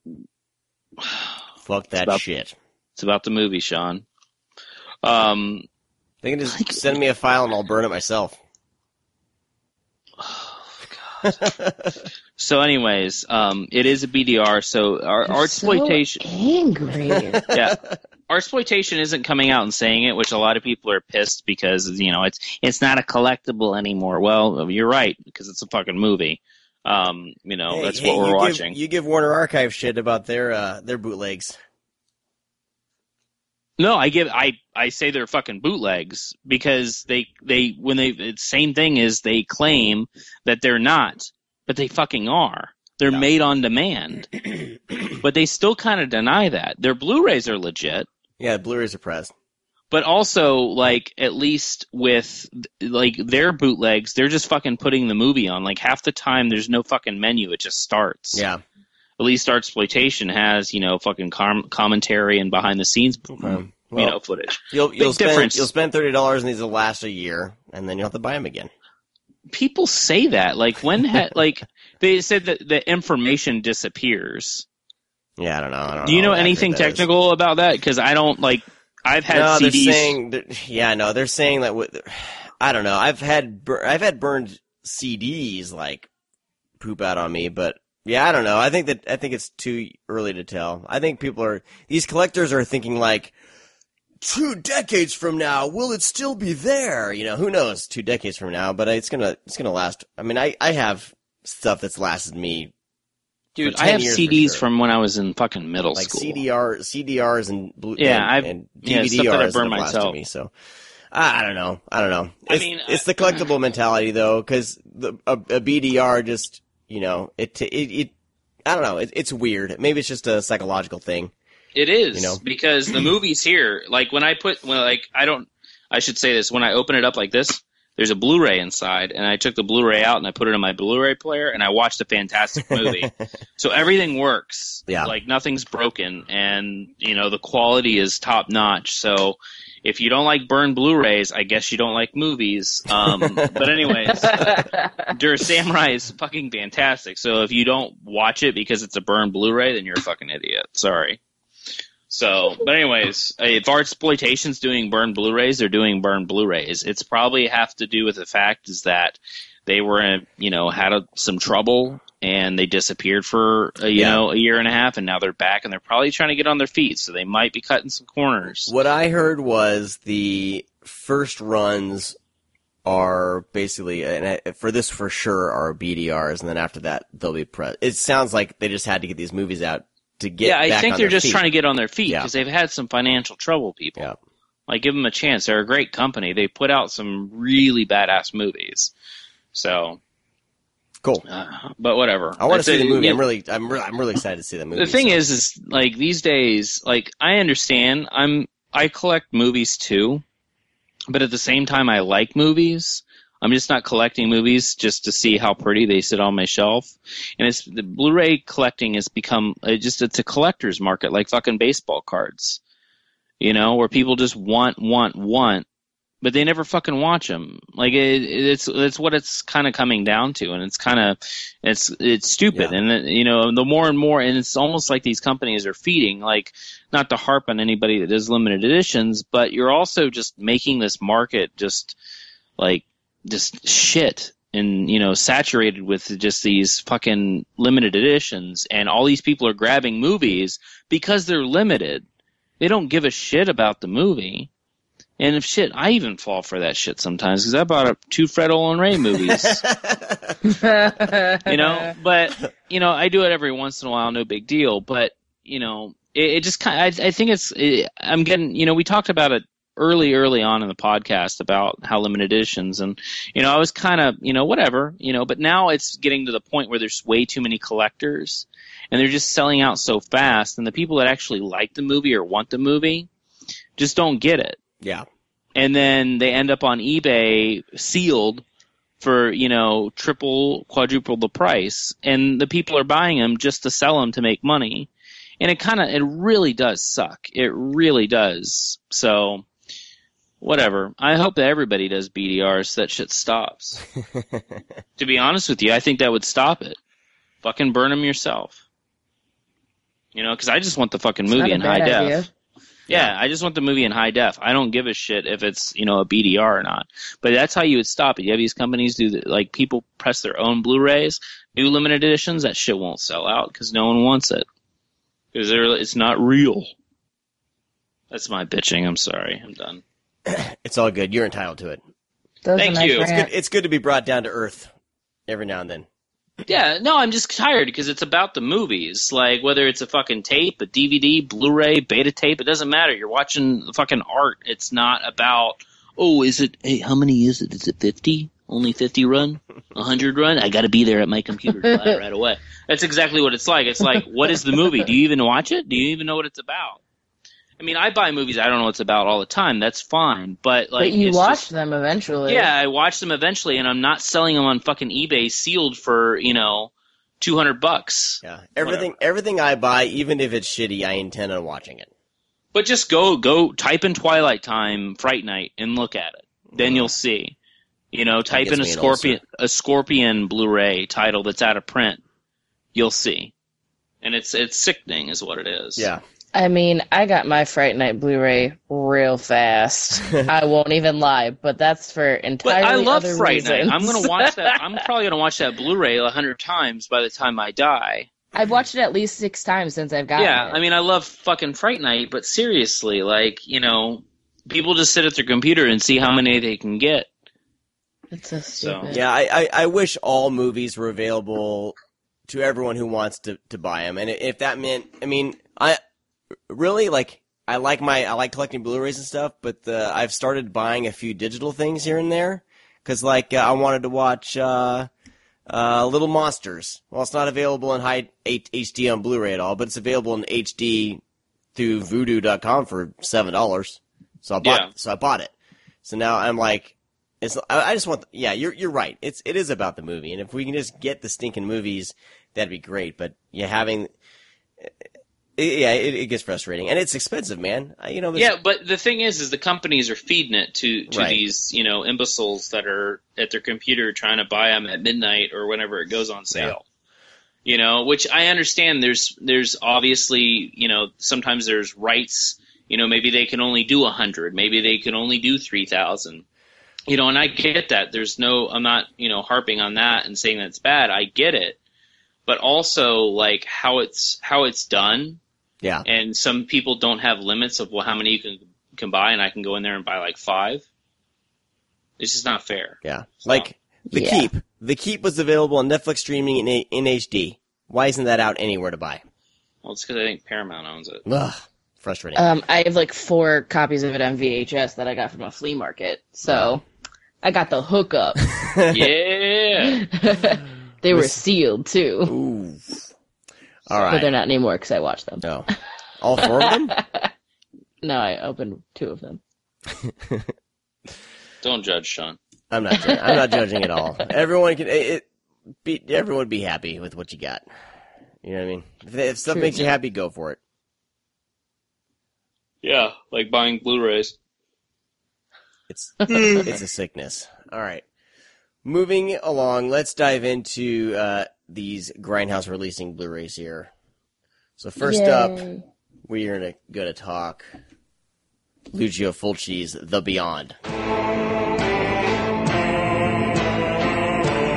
Fuck that about, shit. It's about the movie, Sean. Um, they can just send me a file and I'll burn it myself. So anyways, um, it is a B D R, so our Artsploitation... So angry. Yeah. Artsploitation isn't coming out and saying it, which a lot of people are pissed because, you know, it's it's not a collectible anymore. Well, you're right, because it's a fucking movie. Um, you know, hey, that's hey, what we're you watching. Give, you give Warner Archive shit about their uh, their bootlegs. No, I give I, I say they're fucking bootlegs because they they when they it's same thing is they claim that they're not. But they fucking are. They're yeah. made on demand. But they still kind of deny that. Their Blu-rays are legit. Yeah, Blu-rays are pressed. But also, like, at least with, like, their bootlegs, they're just fucking putting the movie on. Like, half the time, there's no fucking menu. It just starts. Yeah. At least Artsploitation has, you know, fucking com- commentary and behind-the-scenes, okay. you well, know, footage. You'll, you'll Big spend, difference. You'll spend thirty dollars and these will last a year, and then you'll have to buy them again. People say that. Like, when, ha- like, they said that the information disappears. Yeah, I don't know. I don't Do you know how anything accurate that is. technical about that? Because I don't, like, I've had no, C Ds. They're saying, they're, yeah, no, they're saying that, with, I don't know. I've had, bur- I've had burned C Ds, like, poop out on me, but, yeah, I don't know. I think that, I think it's too early to tell. I think people are, these collectors are thinking, like, two decades from now, will it still be there? You know, who knows? Two decades from now, but it's gonna it's gonna last. I mean, I, I have stuff that's lasted me. Dude, for I ten have years C Ds for sure. from when I was in fucking middle like school. C D R, C D Rs and blue, Yeah, and, I've- and yeah, D V D stuff that I Rs burned have lasted myself. me. So I, I don't know. I don't know. I It's, mean, it's I- the collectible mentality though, because the a, a B D R just you know it it it. I don't know. It, it's weird. Maybe it's just a psychological thing. It is, You know? because the movie's here. Like, when I put, when, like, I don't, I should say this, when I open it up like this, there's a Blu-ray inside, and I took the Blu-ray out and I put it in my Blu-ray player, and I watched a fantastic movie. So everything works. Yeah. Like, nothing's broken, and, you know, the quality is top-notch. So if you don't like burned Blu-rays, I guess you don't like movies. Um, but anyways, uh, Der Samurai is fucking fantastic. So if you don't watch it because it's a burned Blu-ray, then you're a fucking idiot. Sorry. So, but anyways, if Artsploitation's doing burned Blu-rays, they're doing burned Blu-rays. It's probably have to do with the fact is that they were, in, you know, had a, some trouble and they disappeared for, a, you Yeah. know, a year and a half, and now they're back and they're probably trying to get on their feet. So they might be cutting some corners. What I heard was the first runs are basically, and I- for this for sure, are B D Rs, and then after that they'll be press. It sounds like they just had to get these movies out to get. Yeah, I back think on they're their just feet. trying to get on their feet Yeah. because they've had some financial trouble. People, Yeah. like, give them a chance. They're a great company. They put out some really badass movies. So, Cool. uh, but whatever. I want to It's see a- the movie. you I'm know, really, I'm really, I'm really excited to see the movie. The thing so. is, is like these days, like I understand. I'm I collect movies too, but at the same time, I like movies. I'm just not collecting movies just to see how pretty they sit on my shelf. And it's the Blu-ray collecting has become uh, just it's a collector's market, like fucking baseball cards, you know, where people just want, want, want, but they never fucking watch them. Like it, it's it's what it's kind of coming down to, and it's kind of it's it's stupid. Yeah. And uh, you know, the more and more, and it's almost like these companies are feeding, like, not to harp on anybody that does limited editions, but you're also just making this market just like just shit. and you know saturated with just these fucking limited editions, and all these people are grabbing movies because they're limited. They don't give a shit about the movie. And if shit, I even fall for that shit sometimes because I bought up two Fred Olen Ray movies. You know, but you know, I do it every once in a while, no big deal. But you know, it, it just kind of, I, I think it's, it, I'm getting, you know, we talked about it early, early on in the podcast about how limited editions, and you know, I was kind of, you know, whatever, you know, but now it's getting to the point where there's way too many collectors, and they're just selling out so fast, and the people that actually like the movie or want the movie just don't get it. Yeah. And then they end up on eBay sealed for, you know, triple, quadruple the price. And the people are buying them just to sell them to make money. And it kind of, it really does suck. It really does. So, whatever. I hope that everybody does B D Rs so that shit stops. To be honest with you, I think that would stop it. Fucking burn them yourself. You know, because I just want the fucking movie in high def. Yeah, I just want the movie in high def. I don't give a shit if it's, you know, a B D R or not. But that's how you would stop it. You have these companies do, the, like, people press their own Blu-rays, do limited editions. That shit won't sell out because no one wants it. Because it's not real. That's my bitching. I'm sorry. I'm done. It's all good. You're entitled to it. Those Thank are nice you. It's rant. good, it's good to be brought down to earth every now and then. Yeah, no, I'm just tired because it's about the movies. Like, whether it's a fucking tape, a D V D, Blu-ray, beta tape, it doesn't matter. You're watching the fucking art. It's not about, oh, is it, hey, how many is it? Is it fifty? Only fifty run? one hundred run? I gotta be there at my computer to buy it right away. That's exactly what it's like. It's like, what is the movie? Do you even watch it? Do you even know what it's about? I mean, I buy movies I don't know what it's about all the time. That's fine. But, like, But you it's watch just, them eventually. yeah, I watch them eventually, and I'm not selling them on fucking eBay sealed for, you know, two hundred bucks. Yeah. Everything, Whatever. everything I buy, even if it's shitty, I intend on watching it. But just go, go type in Twilight Time, Fright Night, and look at it. Then you'll see. You know, type gives in a me an Scorpion, a Scorpion Blu-ray title that's out of print. You'll see. And it's, it's sickening is what it is. Yeah. I mean, I got my Fright Night Blu-ray real fast. I won't even lie, but that's for But entirely I love other Fright reasons. Night. I'm gonna watch that. I'm probably gonna watch that Blu-ray a hundred times by the time I die. I've watched it at least six times since I've gotten Yeah, it. I mean, I love fucking Fright Night, but seriously, like, you know, people just sit at their computer and see how many they can get. It's so stupid. Yeah, I, I, I wish all movies were available to everyone who wants to, to buy them. And if that meant, I mean, I really, like, I like my, I like collecting Blu-rays and stuff, but uh, I've started buying a few digital things here and there. Cause like, uh, I wanted to watch, uh, uh, Little Monsters. Well, it's not available in high H D on Blu-ray at all, but it's available in H D through voodoo dot com for seven dollars. So I bought, Yeah. so I bought it. So now I'm like, it's, I I just want, the, yeah, you're, you're right. It's, it is about the movie. And if we can just get the stinking movies, that'd be great. But yeah, having, it, yeah, it, it gets frustrating, and it's expensive, man. I, you know, Yeah, but the thing is, is the companies are feeding it to, to Right. these, you know, imbeciles that are at their computer trying to buy them at midnight or whenever it goes on sale. You know, which I understand. There's, there's obviously, you know, sometimes there's rights. You know, maybe they can only do a hundred. Maybe they can only do three thousand. You know, and I get that. There's no, I'm not, you know, harping on that and saying that's bad. I get it, but also like how it's how it's done. yeah, And some people don't have limits of well, how many you can can buy, and I can go in there and buy like five. It's just not fair. yeah. Like The Yeah. Keep. The Keep was available on Netflix streaming in, A- in H D. Why isn't that out anywhere to buy? Well, it's because I think Paramount owns it. Ugh, frustrating. Um, I have like four copies of it on V H S that I got from a flea market, so I got the hookup. Yeah. They were sealed too, Ooh. All but they're right. not anymore because I watched them. No. All four of them? No, I opened two of them. Don't judge, Sean. I'm not. Ju- I'm not judging at all. Everyone can. It, it, be, everyone be happy with what you got. You know what I mean? If, if stuff True. makes you happy, go for it. Yeah, like buying Blu-rays. It's it's a sickness. All right. Moving along, let's dive into uh, these Grindhouse releasing Blu-rays here. So first up, Yay. we are gonna go to talk Lucio Fulci's The Beyond.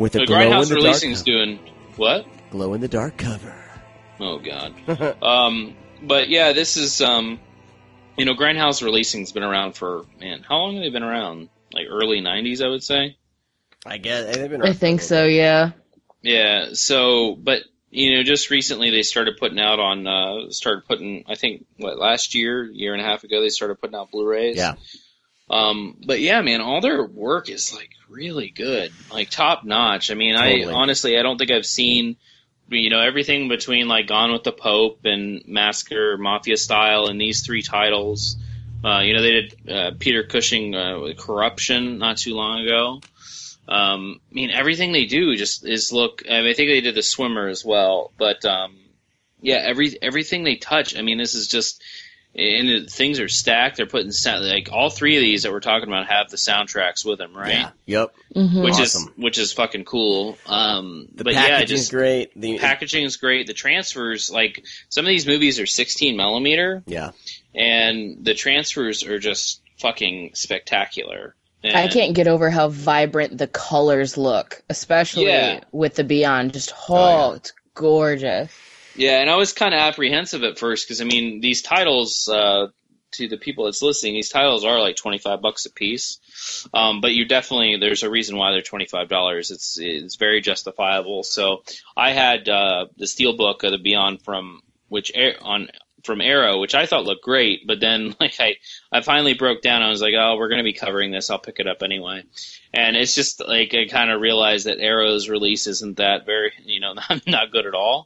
With a the glow in Grindhouse the dark Releasing's cover. doing what? Glow in the dark cover. Oh God. um, but yeah, this is um, you know, Grindhouse Releasing's been around for man. How long have they been around? Like early nineties, I would say. I guess they've been. I think so, yeah. Yeah. So, but you know, just recently they started putting out on uh, started putting. I think what last year, year and a half ago, they started putting out Blu-rays. Yeah. Um, but yeah, man, all their work is like really good, like top notch. I mean, Totally. I honestly, I don't think I've seen, you know, everything between like Gone with the Pope and Massacre Mafia Style and these three titles. Uh, you know, they did uh, Peter Cushing uh, with Corruption not too long ago. Um, I mean, everything they do just is look. I, mean, I think they did The Swimmer as well, but um, yeah, every everything they touch. I mean, this is just. And it, things are stacked. They're putting sound, like all three of these that we're talking about have the soundtracks with them, right? Yeah. Yep. Mm-hmm. Which Awesome. is which is fucking cool. Um, The but yeah, packaging's just great. The packaging is great. The transfers, like some of these movies are sixteen millimeter, yeah. and the transfers are just fucking spectacular. And I can't get over how vibrant the colors look, especially Yeah. with the Beyond. Just, oh, Oh, yeah. it's gorgeous. Yeah, and I was kind of apprehensive at first because I mean these titles, uh, to the people that's listening, these titles are like twenty five bucks a piece. Um, but you definitely there's a reason why they're twenty five dollars. It's it's very justifiable. So I had uh, the Steelbook of the Beyond from which on from Arrow, which I thought looked great, but then like I I finally broke down. I was like, oh, we're going to be covering this. I'll pick it up anyway. And it's just like I kind of realized that Arrow's release isn't that very you know not, not good at all.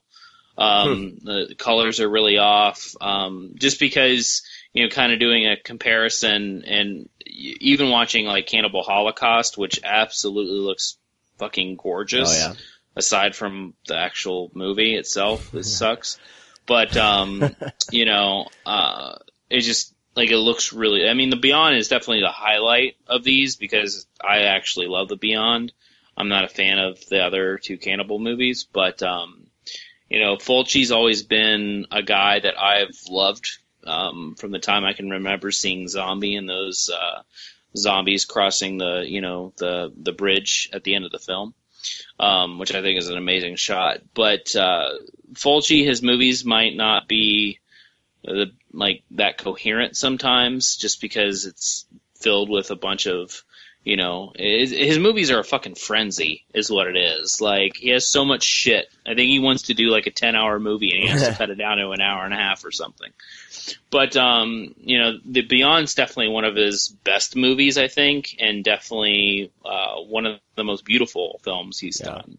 Um, hmm. The colors are really off. Um, just because, you know, kind of doing a comparison and even watching like Cannibal Holocaust, which absolutely looks fucking gorgeous. Oh, yeah. Aside from the actual movie itself, it sucks. But, um, you know, uh, it just, like, it looks really, I mean, the Beyond is definitely the highlight of these because I actually love the Beyond. I'm not a fan of the other two Cannibal movies, but, um, you know, Fulci's always been a guy that I've loved um, from the time I can remember seeing Zombie and those uh, zombies crossing the, you know, the the bridge at the end of the film, um, which I think is an amazing shot. But uh, Fulci, his movies might not be the, like that coherent sometimes, just because it's filled with a bunch of. You know, his, his movies are a fucking frenzy, is what it is. Like, he has so much shit. I think he wants to do like a ten-hour movie, and he has to cut it down to an hour and a half or something. But, um, you know, The Beyond's definitely one of his best movies, I think, and definitely uh, one of the most beautiful films he's Yeah. done.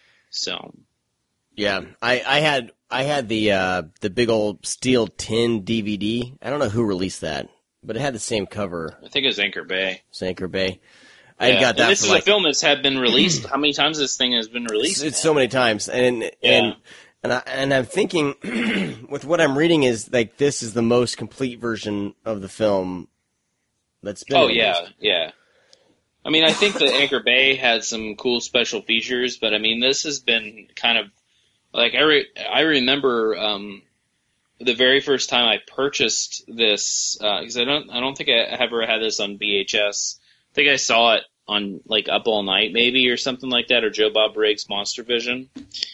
So, Yeah, I, I had I had the uh, the big old steel tin D V D. I don't know who released that, but it had the same cover. I think it was Anchor Bay. Anchor Bay. I Yeah. got that. And this for is like, a film that's had been released. How many times this thing has been released? It's, it's so many times, and and and I and I'm thinking, with what I'm reading, is like this is the most complete version of the film that's been. Oh released. yeah, yeah. I mean, I think that Anchor Bay had some cool special features, but I mean, this has been kind of like I re- I remember um, the very first time I purchased this because uh, I don't I don't think I ever had this on V H S. I think I saw it on like Up All Night maybe or something like that, or Joe Bob Briggs' Monster Vision,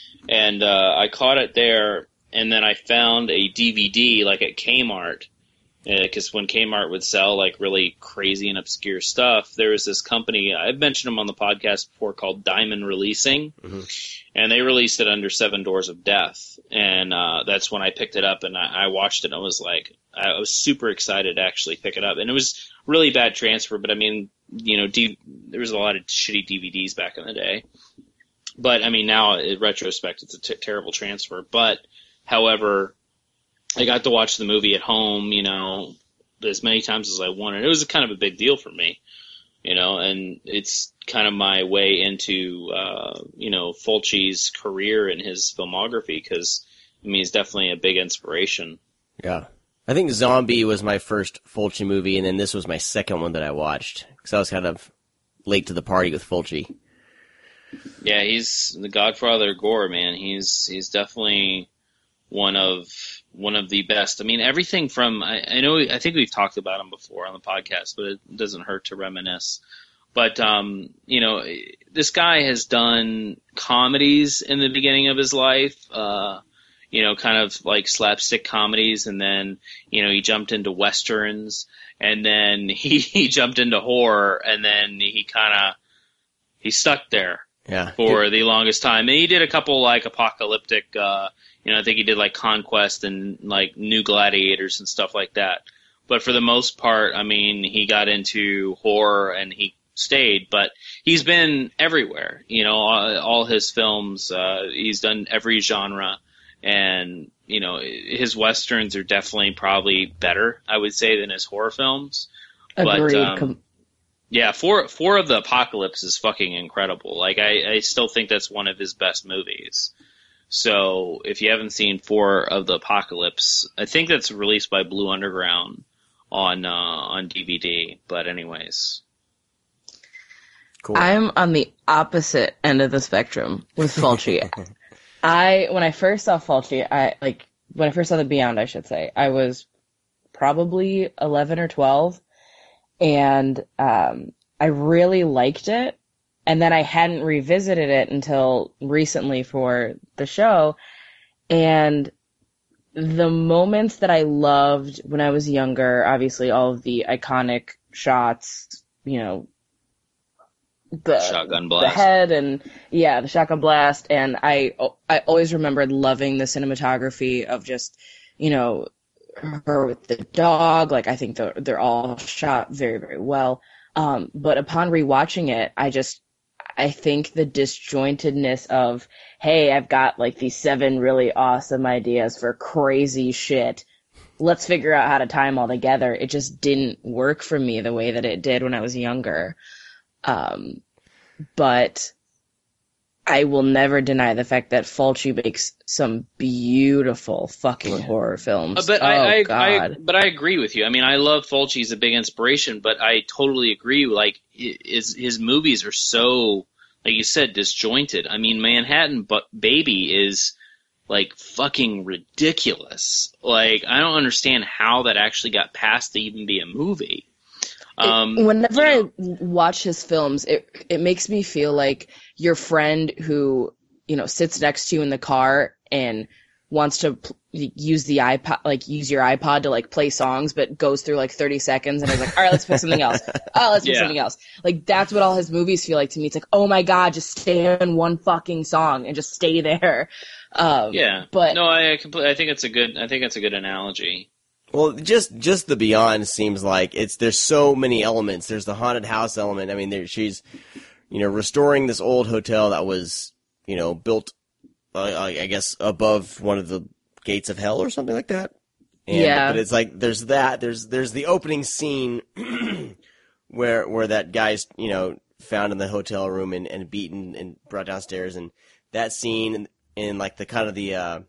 and uh, I caught it there, and then I found a D V D like at Kmart. Because when Kmart would sell like really crazy and obscure stuff, there was this company, I've mentioned them on the podcast before, called Diamond Releasing, mm-hmm. and they released it under Seven Doors of Death, and uh, that's when I picked it up, and I, I watched it, and I was like, I was super excited to actually pick it up, and it was really bad transfer, but I mean, you know, D- there was a lot of shitty D V Ds back in the day, but I mean, now in retrospect, it's a t- terrible transfer, but however, I got to watch the movie at home, you know, as many times as I wanted. It was kind of a big deal for me, you know, and it's kind of my way into, uh, you know, Fulci's career and his filmography because, I mean, he's definitely a big inspiration. Yeah. I think Zombie was my first Fulci movie, and then this was my second one that I watched because I was kind of late to the party with Fulci. Yeah, he's the godfather of gore, man. He's he's definitely one of one of the best. I mean, everything from I, I know I think we've talked about him before on the podcast, but it doesn't hurt to reminisce. But, um, you know, this guy has done comedies in the beginning of his life, uh, you know, kind of like slapstick comedies. And then, you know, he jumped into Westerns, and then he, he jumped into horror, and then he kind of, he stuck there Yeah. for the longest time. And he did a couple like apocalyptic, uh, you know, I think he did like Conquest and like New Gladiators and stuff like that. But for the most part, I mean, he got into horror and he stayed, but he's been everywhere. You know, all, all his films, uh, he's done every genre, and, you know, his Westerns are definitely probably better, I would say, than his horror films. Agreed. But, um, Com- yeah, four, four of the Apocalypse is fucking incredible. Like, I, I still think that's one of his best movies. So if you haven't seen Four of the Apocalypse, I think that's released by Blue Underground on, uh, on D V D. But anyways. Cool. I'm on the opposite end of the spectrum with Fulci. I when I first saw Fulci, I like when I first saw The Beyond, I should say, I was probably eleven or twelve, and um, I really liked it. And then I hadn't revisited it until recently for the show. And the moments that I loved when I was younger, obviously all of the iconic shots, you know, the Shotgun blast. the head and yeah, the shotgun blast. And I, I always remembered loving the cinematography of just, you know, her with the dog. Like, I think they're, they're all shot very, very well. Um, but upon rewatching it, I just, I think the disjointedness of, hey, I've got like these seven really awesome ideas for crazy shit. Let's figure out how to tie them all together. It just didn't work for me the way that it did when I was younger. Um, but I will never deny the fact that Fulci makes some beautiful fucking horror films. Uh, but oh, I, I, God. I, but I agree with you. I mean, I love Fulci; he's a big inspiration. But I totally agree. Like, his his movies are so, like you said, disjointed. I mean, Manhattan but Baby is like fucking ridiculous. Like, I don't understand how that actually got passed to even be a movie. Um, It, whenever you know, I watch his films, it it makes me feel like your friend who, you know, sits next to you in the car and wants to pl- use the iPod, like use your iPod to like play songs, but goes through like thirty seconds and is like, all right, let's pick something else. Oh, let's pick Yeah. something else. Like, that's what all his movies feel like to me. It's like, oh my God, just stay on one fucking song and just stay there. Um, yeah, but no, I I completely. I think it's a good. I think it's a good analogy. Well, just just the Beyond seems like it's there's so many elements. There's the haunted house element. I mean, there, she's, you know, restoring this old hotel that was, you know, built, uh, I guess, above one of the gates of hell or something like that. And, Yeah. But it's like there's that. There's there's the opening scene where where that guy's, you know, found in the hotel room and, and beaten and brought downstairs, and that scene in, in like the kind of the. Uh,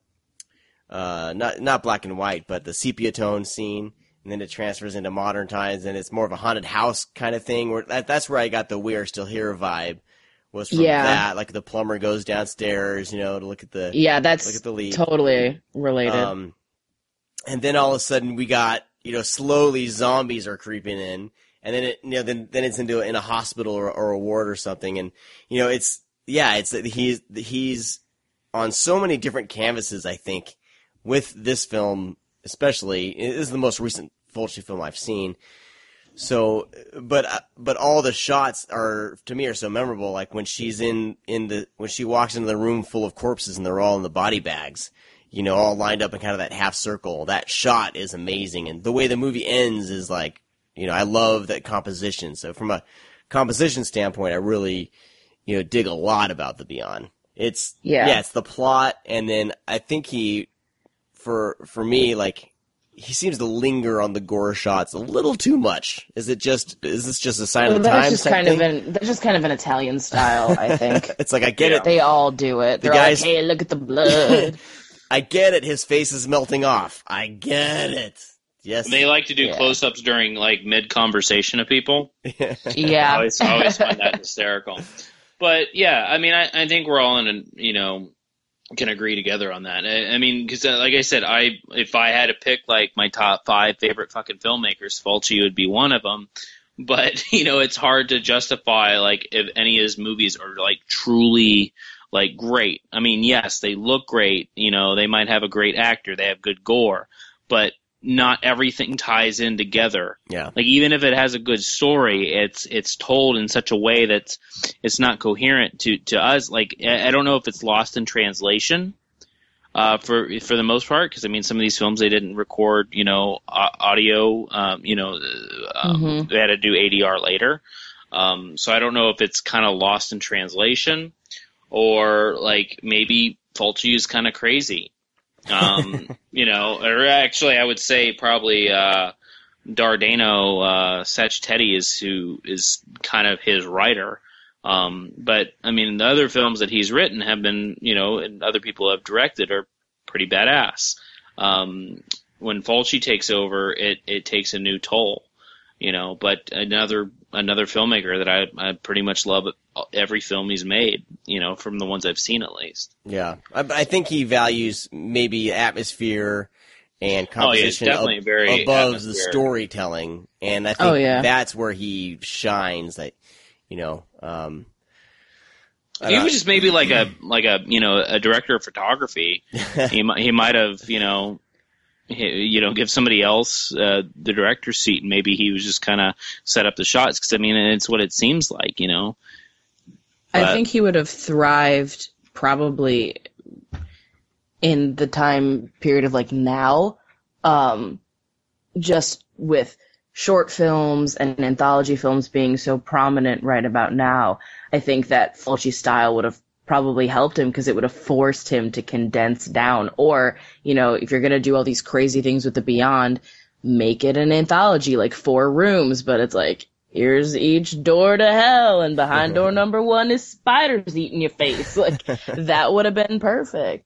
Uh, not not black and white, but the sepia tone scene, and then it transfers into modern times, and it's more of a haunted house kind of thing. Where that, that's where I got the "We Are Still Here" vibe. Was from Yeah. that, like the plumber goes downstairs, you know, to look at the yeah, that's look at the leak. totally related. Um, and then all of a sudden we got, you know, slowly zombies are creeping in, and then it, you know, then then it's into a, in a hospital or, or a ward or something, and you know, it's yeah, it's that he's he's on so many different canvases, I think. With this film, especially, it is the most recent Fulci film I've seen. So, but but all the shots are to me are so memorable. Like when she's in in the when she walks into the room full of corpses and they're all in the body bags, you know, all lined up in kind of that half circle. That shot is amazing, and the way the movie ends is like, you know, I love that composition. So from a composition standpoint, I really, you know, dig a lot about The Beyond. It's Yeah. yeah, it's the plot, and then I think he. For for me, like, he seems to linger on the gore shots a little too much. Is it just is this just a sign Well, of the that's times? just type kind thing? of an that's just kind of an Italian style, I think. It's like I get Yeah. it, They all do it. They're guys- all like, hey, look at the blood. I get it. His face is melting off. I get it. Yes, They like to do Yeah. close-ups during like mid-conversation of people. I Yeah. always, I always find that hysterical. But yeah, I mean, I, I think we're all in a, you know, can agree together on that. I, I mean, because uh, like I said, I if I had to pick like my top five favorite fucking filmmakers, Fulci would be one of them. but you know, it's hard to justify like if any of his movies are like truly like great. I mean, yes, they look great. You know, they might have a great actor, they have good gore, but not everything ties in together. Yeah. Like even if it has a good story, it's it's told in such a way that it's not coherent to to us. Like I don't know if it's lost in translation. Uh, for for the most part, because I mean, some of these films they didn't record, you know, uh, audio, um, you know, um, Mm-hmm. they had to do A D R later. Um, so I don't know if it's kind of lost in translation, or like maybe Fulci is kind of crazy. Um, you know, or actually, I would say probably uh, Dardano uh, Sacchetti is who is kind of his writer. Um, but I mean, the other films that he's written have been, you know, and other people have directed are pretty badass. Um, when Fulci takes over, it, it takes a new toll, you know, but another, another filmmaker that I, I pretty much love every film he's made, you know, from the ones I've seen at least. Yeah. I, I think he values maybe atmosphere and Oh, yeah, it's composition definitely ab- very above the atmospheric. storytelling. And I think Oh, yeah. that's where he shines. That, you know, um, I He don't- was just maybe like a like a you know a director of photography. he might he might have you know he, you know give somebody else uh, the director's seat, and maybe he was just kind of set up the shots, because I mean it's what it seems like, you know. I But- think he would have thrived probably in the time period of like now, um, just with short films and anthology films being so prominent right about now. I think that Fulci's style would have probably helped him because it would have forced him to condense down. Or, you know, if you're going to do all these crazy things with the Beyond, make it an anthology, like four rooms, but it's like, here's each door to hell, and behind door number one is spiders eating your face. Like, that would have been perfect.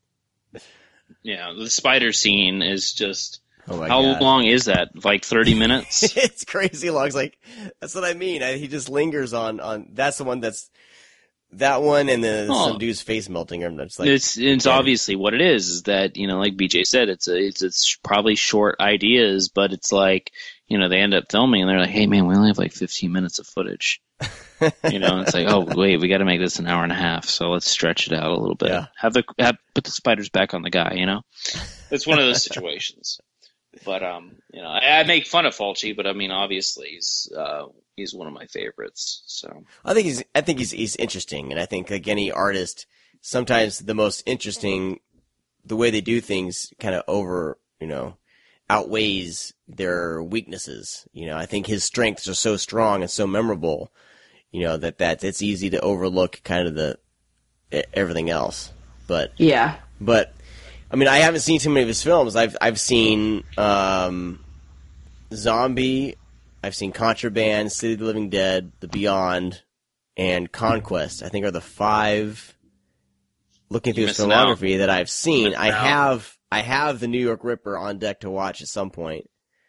Yeah, the spider scene is just. Oh my How God. long is that? Like thirty minutes? It's crazy long. It's like, that's what I mean. I, he just lingers on, on, that's the one that's, that one and then Oh. some dude's face melting. I'm just like, it's it's yeah. obviously what it is. Is that, you know, like B J said, it's a, it's it's probably short ideas, but it's like, you know, they end up filming and they're like, hey man, we only have like fifteen minutes of footage. You know, and it's like, oh wait, we got to make this an hour and a half, so let's stretch it out a little bit. Yeah. Have the have, put the spiders back on the guy. You know, it's one of those situations. But um, you know, I, I make fun of Fulci, but I mean, obviously, he's uh, he's one of my favorites. So I think he's, I think he's, he's interesting. And I think like any artist, sometimes the most interesting, the way they do things kind of over, you know, outweighs their weaknesses. You know, I think his strengths are so strong and so memorable, you know, that, that it's easy to overlook kind of the, e- everything else. But, Yeah. but, I mean, I haven't seen too many of his films. I've, I've seen, um, Zombie, I've seen Contraband, City of the Living Dead, The Beyond, and Conquest. I think are the five, looking through You're his missing out. filmography, that I've seen. Missing I out. have, I have the New York Ripper on deck to watch at some point.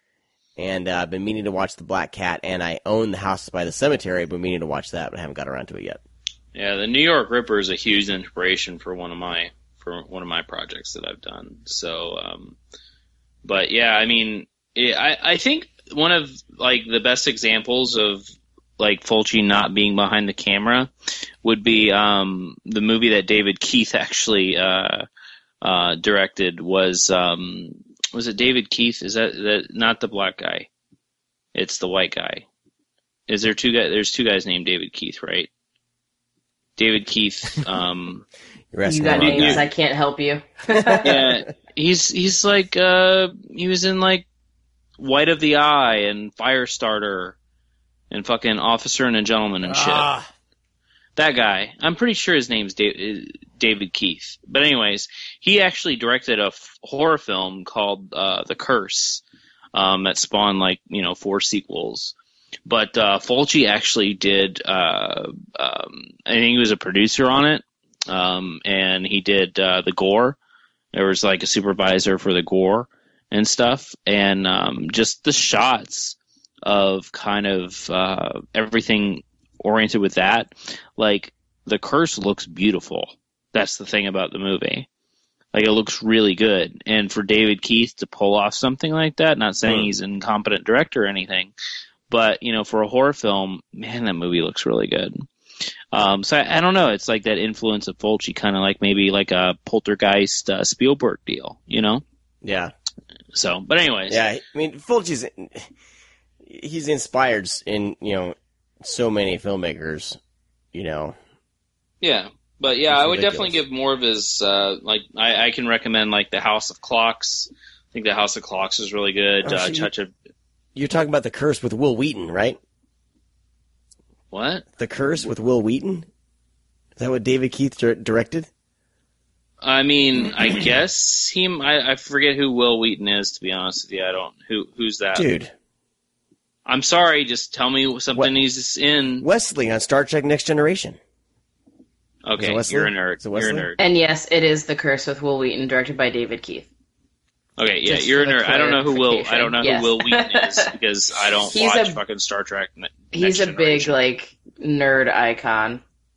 And uh, I've been meaning to watch The Black Cat, and I own The House by the Cemetery. I've been meaning to watch that, but I haven't got around to it yet. yeah, the New York Ripper is a huge inspiration for one of my for one of my projects that I've done. So, um, but yeah, I mean, it, I I think one of like the best examples of like Fulci not being behind the camera would be um, the movie that David Keith actually uh, uh, directed was um, was it David Keith? Is that that not the black guy? It's the white guy. Is there two guys? There's two guys named David Keith, right? David Keith. Um, You're asking You got the wrong names, guy. I can't help you. yeah, he's he's like uh, he was in like White of the Eye and Firestarter and fucking Officer and a Gentleman and shit. Ah, That guy. I'm pretty sure his name's da- David Keith. But anyways, he actually directed a f- horror film called uh, The Curse um, that spawned like, you know, four sequels. But uh, Fulci actually did, uh, um, I think he was a producer on it, um, and he did uh, the gore. There was like a supervisor for the gore and stuff, and um, just the shots of kind of uh, everything oriented with that. Like, The Curse looks beautiful. That's the thing about the movie. Like, it looks really good. And for David Keith to pull off something like that, not saying Hmm. he's an incompetent director or anything, but you know, for a horror film, man, that movie looks really good. Um, so I, I don't know. It's like that influence of Fulci, kind of like maybe like a Poltergeist uh, Spielberg deal, you know? Yeah. So, but anyways, Yeah, I mean, Fulci's he's inspired in you know so many filmmakers, you know. Yeah, but yeah, It's I would ridiculous. definitely give more of his. Uh, like I, I can recommend like the House of Clocks. I think the House of Clocks is really good. Oh, uh, shit. Touch of You're talking about The Curse with Will Wheaton, right? what? The Curse with Will Wheaton. Is that what David Keith dir- directed? I mean, I guess he. I, I forget who Will Wheaton is. To be honest with you, I don't. Who who's that? Dude, I'm sorry. Just tell me something What? he's in. Wesley on Star Trek Next Generation. Is it Okay, Wesley? you're a nerd. Is it You're a Wesley? nerd. And yes, it is The Curse with Will Wheaton, directed by David Keith. Okay, yeah, Just you're a for the nerd. I don't know who Will. I don't know clarification, who Will Wheaton is because I don't He's watch a- fucking Star Trek. Ne- He's Next a big, Generation. like, nerd icon.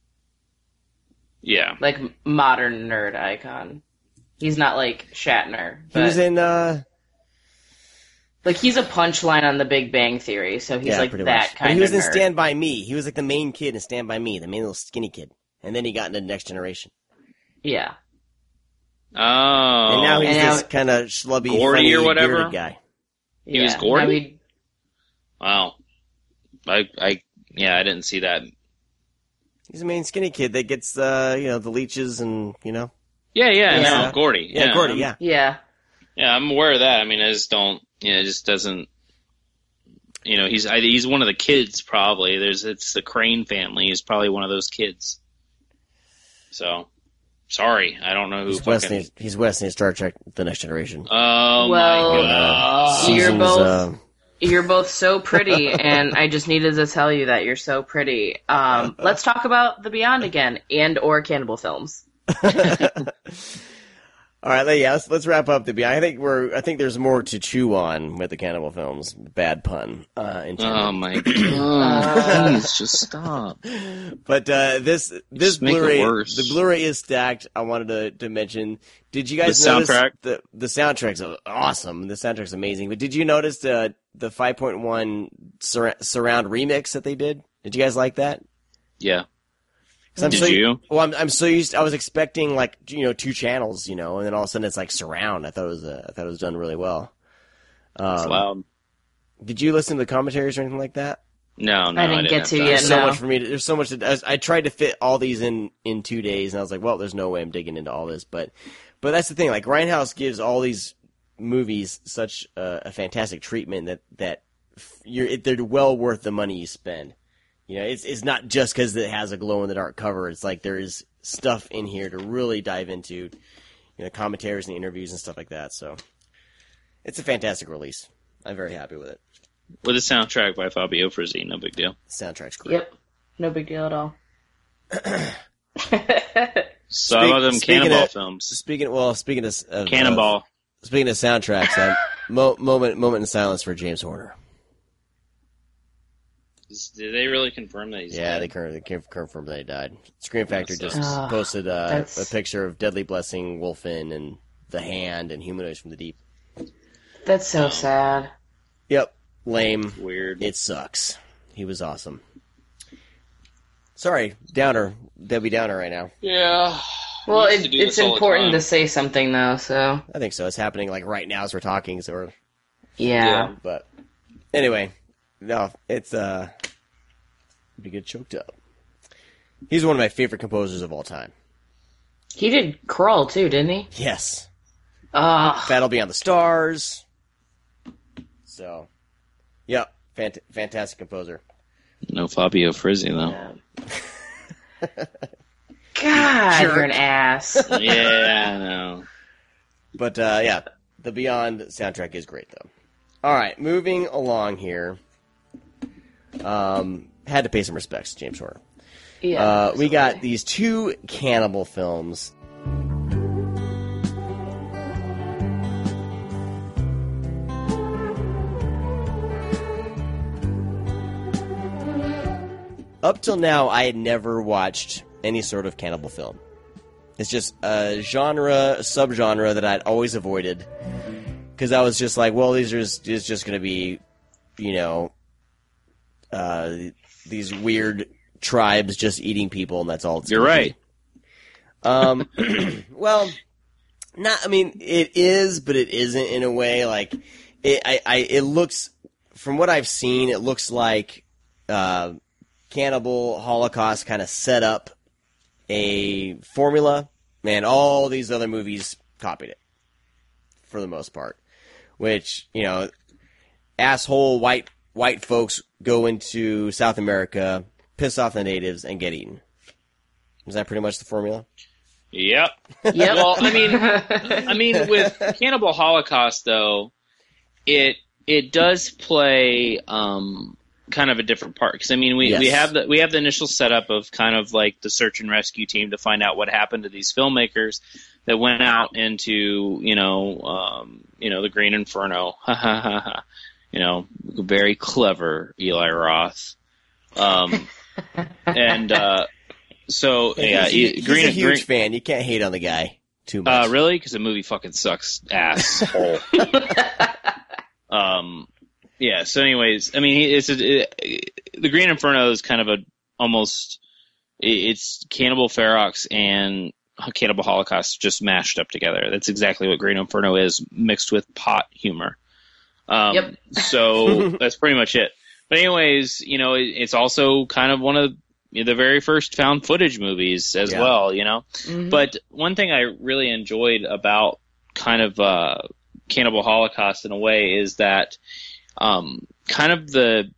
Yeah. Like, modern nerd icon. He's not like Shatner. He But, was in. uh like, he's a punchline on The Big Bang Theory, so he's Yeah, like pretty that much. But kind he was of in nerd. Stand By Me. He was like the main kid in Stand By Me, the main little skinny kid. And then he got into Next Generation. Yeah. Oh. And now he's And now- this kind of schlubby, Gordy funny, or whatever? bearded guy. He was Yeah. Gordy? Now he- Wow. I. I. Yeah, I didn't see that. He's the main skinny kid that gets, uh, you know, the leeches and, you know. Yeah, yeah, Yeah. no, Gordy. Yeah, Gordy, I'm- yeah. Yeah. Yeah, I'm aware of that. I mean, I just don't. You know, it just doesn't. You know, he's I, he's one of the kids probably. There's it's the Crane family. He's probably one of those kids. So, sorry, I don't know who. He's fucking, Wesley, he's Wesley in Star Trek The Next Generation. Oh Well, my god! You're Seasons, both- uh, You're both so pretty, and I just needed to tell you that you're so pretty. Um, let's talk about The Beyond again, and or cannibal films. All right, yeah, let's, let's wrap up the Beyond. I think we're. I think there's more to chew on with the cannibal films. Bad pun. Uh, intended. Oh my god! Please just stop. But uh, this this Just make it Blu-ray, worse. the Blu-ray is stacked. I wanted to, to mention. Did you guys The notice soundtrack? the the soundtrack's awesome? The soundtrack's amazing. But did you notice the the five point one sur- surround remix that they did? Did you guys like that? Yeah. 'Cause I'm Did so, you? Well, I'm I'm so used. I was expecting like you know two channels, you know, and then all of a sudden it's like surround. I thought it was uh, I thought it was done really well. It's Um, loud. Did you listen to the commentaries or anything like that? No, no, I didn't I get didn't to have yet. There's so no. much for me. To, there's so much. To, I, was- I tried to fit all these in in two days, and I was like, well, there's no way I'm digging into all this. But but that's the thing. Like Grindhouse gives all these movies such a, a fantastic treatment that that f- you're it, they're well worth the money you spend. You know, it's it's not just because it has a glow in the dark cover. It's like there is stuff in here to really dive into, you know, commentaries and interviews and stuff like that. So it's a fantastic release. I'm very happy with it. With a soundtrack by Fabio Frizzi, no big deal. The soundtrack's great. Yep. No big deal at all. So Speak- how about them speaking Cannonball of- films? Speaking well, speaking of, of Cannonball. uh, speaking of soundtracks, uh, mo- moment moment in silence for James Horner. Is- Did they really confirm that he's Yeah, dead? they currently confirmed that he died. Scream Factory That just sucks. posted uh, That's- a picture of Deadly Blessing, Wolfen, and The Hand, and Humanoids from the Deep. That's so sad. Yep, lame. Weird. It sucks. He was awesome. Sorry, Downer, Debbie Downer right now. Yeah. Well, We used it, to do it's this all the important time. to say something though. So I think so. It's happening like right now as we're talking. So, we're, yeah. but anyway, no, it's uh, be good choked up. He's one of my favorite composers of all time. He did Crawl too, didn't he? Yes, Ah, Battle Beyond the Stars. So, yep, fant- fantastic composer. No Fabio Frizzi though. God, Jerk. you're an ass. Yeah, I know. But uh, yeah, the Beyond soundtrack is great though. All right, moving along here. Um, had to pay some respects to James Horner. Yeah. Uh, we got these two cannibal films. Up till now, I had never watched any sort of cannibal film. It's just a genre, a subgenre that I'd always avoided because I was just like, well, these are just, it's just going to be, you know, uh, these weird tribes just eating people, and that's all it's You're gonna right. be. Um, well, not. I mean, it is, but it isn't in a way. Like, it. I. I it looks, from what I've seen, it looks like uh, Cannibal Holocaust kind of set up a formula. Man, all these other movies copied it for the most part. Which, you know, asshole white white folks go into South America, piss off the natives, and get eaten. Is that pretty much the formula? Yep. Yep. Well, I mean, I mean, with Cannibal Holocaust, though, it it does play um, kind of a different part. Because I mean, we, Yes. we have the we have the initial setup of kind of like the search and rescue team to find out what happened to these filmmakers that went out into you know um, you know the Green Inferno. Ha ha ha ha. You know, very clever Eli Roth. Um, and uh, so yeah, he's, he's Green a huge Green, fan. You can't hate on the guy too much. Uh, really? Because the movie fucking sucks asshole. um, yeah. So, anyways, I mean, it's a, it, the Green Inferno is kind of a almost it's Cannibal Ferox and Cannibal Holocaust just mashed up together. That's exactly what Green Inferno is, mixed with pot humor. Um, Yep. So that's pretty much it. But anyways, you know, it, it's also kind of one of the very first found footage movies as Yeah. well, you know. Mhm. But one thing I really enjoyed about kind of uh, Cannibal Holocaust in a way is that um, kind of the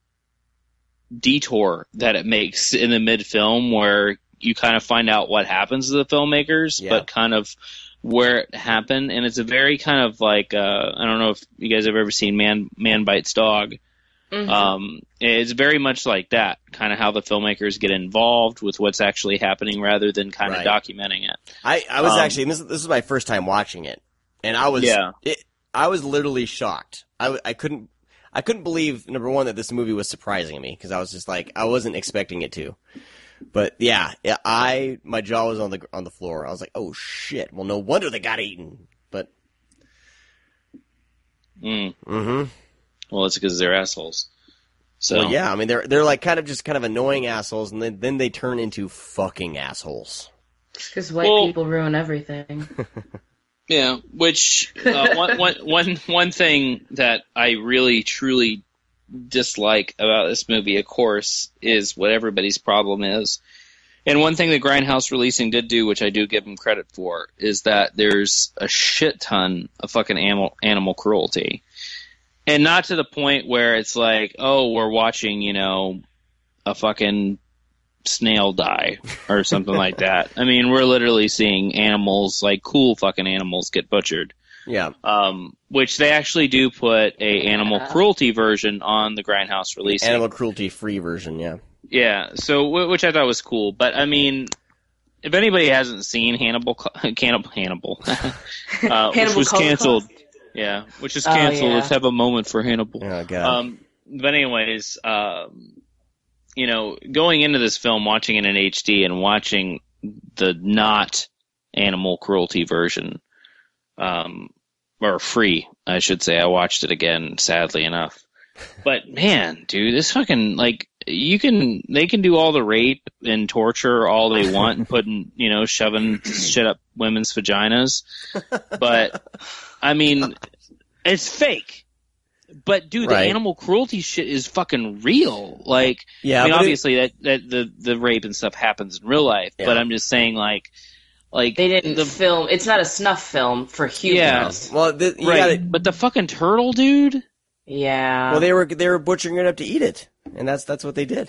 detour that it makes in the mid-film where you kind of find out what happens to the filmmakers, Yeah. but kind of where it happened. And it's a very kind of like, uh, I don't know if you guys have ever seen Man, Man Bites Dog. Mhm. Um, it's very much like that, kind of how the filmmakers get involved with what's actually happening rather than kind Right. of documenting it. I, I was Um, actually this, this is my first time watching it, and I was Yeah. it, I was literally shocked. I, w- I couldn't I couldn't believe, number one, that this movie was surprising me, because I was just like, I wasn't expecting it to. But yeah, yeah, I my jaw was on the on the floor. I was like, oh shit! Well, no wonder they got eaten. But Mm. mm-hmm. Well, it's because they're assholes. So Well, yeah, I mean they're they're like kind of just kind of annoying assholes, and then then they turn into fucking assholes. Because white Well- people ruin everything. Yeah. Which uh, one, one, one, one thing that I really truly dislike about this movie, of course, is what everybody's problem is. And one thing that Grindhouse Releasing did do, which I do give them credit for, is that there's a shit ton of fucking animal animal cruelty, and not to the point where it's like, oh, we're watching, you know, a fucking snail die or something like that. I mean, we're literally seeing animals, like cool fucking animals, get butchered. Yeah, Um, which they actually do put a animal Yeah. cruelty version on the Grindhouse Releasing. animal cruelty free version. Yeah, Yeah, so wh- which I thought was cool. But I mean, if anybody hasn't seen Hannibal, Cannibal, Hannibal, uh, which Hannibal was Holocaust. canceled, yeah, which is Oh, canceled. yeah. Let's have a moment for Hannibal. oh god. Um, but anyways, um, you know, going into this film, watching it in H D and watching the not animal cruelty version, um, or free, I should say. I watched it again, sadly enough. But man, dude, this fucking, like, you can, they can do all the rape and torture all they want and putting, you know, shoving shit up women's vaginas. But, I mean, it's fake. But dude, Right. the animal cruelty shit is fucking real. Like, yeah, I mean, but it- obviously that, that the, the rape and stuff happens in real life, Yeah. but I'm just saying, like, like They didn't the film. It's not a snuff film for humans. well, the, you right, gotta, but the fucking turtle, dude. Yeah. well, they were they were butchering it up to eat it, and that's that's what they did.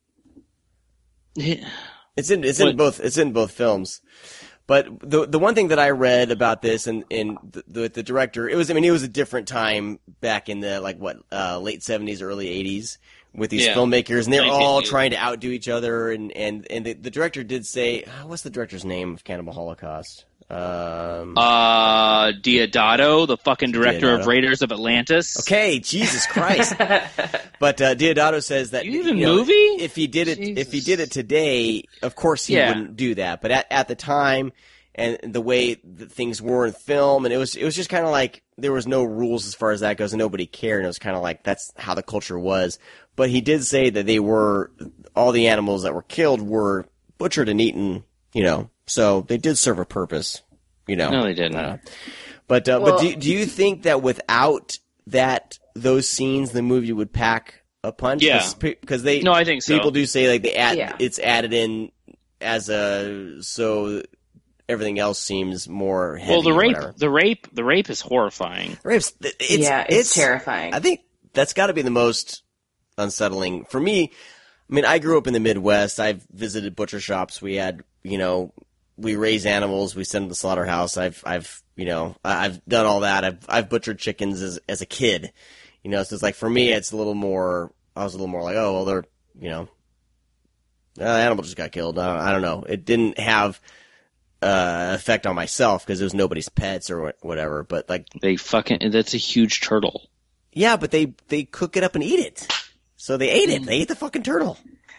It's in it's in What- both it's in both films. But the the one thing that I read about this and and the, the the director, it was I mean it was a different time back in the like what uh, late seventies, early eighties with these Yeah. filmmakers, and they're all nineteen eighty. trying to outdo each other. And and and the, the director did say, oh, what's the director's name of Cannibal Holocaust? Um, Uh, Diodato, the fucking director Diodato. of Raiders of Atlantis. okay, Jesus Christ. But uh, Diodato says that You even know, movie? if he did it if he Jesus. did it today, of course he Yeah. wouldn't do that. But at, at the time and the way that things were in film, and it was it was just kind of like there was no rules as far as that goes, and nobody cared. And it was kind of like that's how the culture was. but he did say that they were all the animals that were killed were butchered and eaten. You know, so they did serve a purpose. You know, No, they didn't. Uh, but uh, Well- but do do you think that without that those scenes, the movie would pack a punch? Yeah. because they No, I think so. people do say like they add Yeah. it's added in as a so everything else seems more heavy. Well, the or rape, whatever. the rape, the rape is horrifying. Rapes, it's, yeah, it's, terrifying. I think that's got to be the most unsettling for me. I mean, I grew up in the Midwest. I've visited butcher shops. We had, you know, we raise animals. We send them to the slaughterhouse. I've, I've, you know, I- I've done all that. I've, I've butchered chickens as as a kid. You know, so it's like for me, it's a little more. I was a little more like, oh, well, they're, you know, uh, the animal just got killed. I don't, I don't know. It didn't have uh, effect on myself because it was nobody's pets or wha- whatever. But like, They fucking, that's a huge turtle. yeah, but they they cook it up and eat it. So they ate it. They ate the fucking turtle.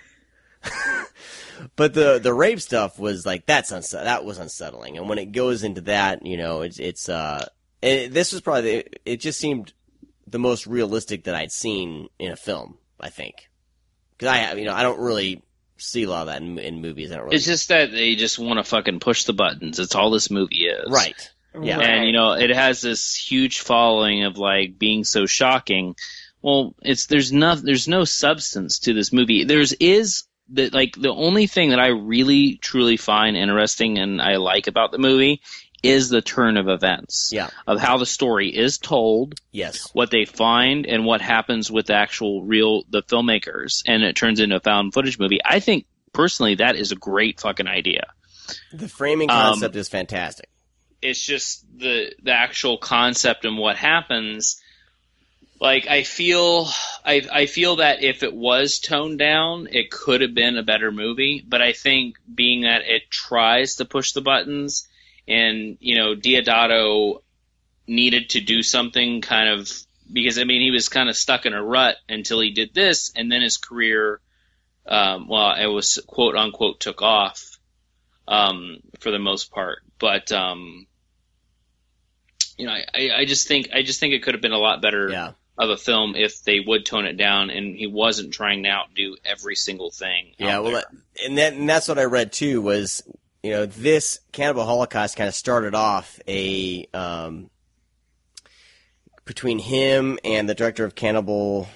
But the the rape stuff was like that's unse- that was unsettling. And when it goes into that, you know, it's it's uh, and this was probably the, it just seemed the most realistic that I'd seen in a film. I think because I have you know I don't really see a lot of that in, in movies. I don't really It's just that they just want to fucking push the buttons. It's all this movie is. right. Yeah. Right. And you know, it has this huge following of like being so shocking. Well, it's there's no there's no substance to this movie. There's is the like the only thing that I really truly find interesting and I like about the movie is the turn of events. Yeah. Of how the story is told, Yes. what they find, and what happens with the actual real the filmmakers, and it turns into a found footage movie. I think personally that is a great fucking idea. The framing Um, concept is fantastic. It's just the the actual concept and what happens. Like I feel, I I feel that if it was toned down, it could have been a better movie. But I think being that it tries to push the buttons, and you know, Deodato needed to do something kind of because I mean he was kind of stuck in a rut until he did this, and then his career, um, well, it was quote unquote took off, um, for the most part. But um, you know, I, I, I just think I just think it could have been a lot better Yeah. of a film if they would tone it down and he wasn't trying to outdo every single thing. Yeah, out well, there. that, and that and that's what I read too. Was you know this Cannibal Holocaust kind of started off a um, between him and the director of Cannibal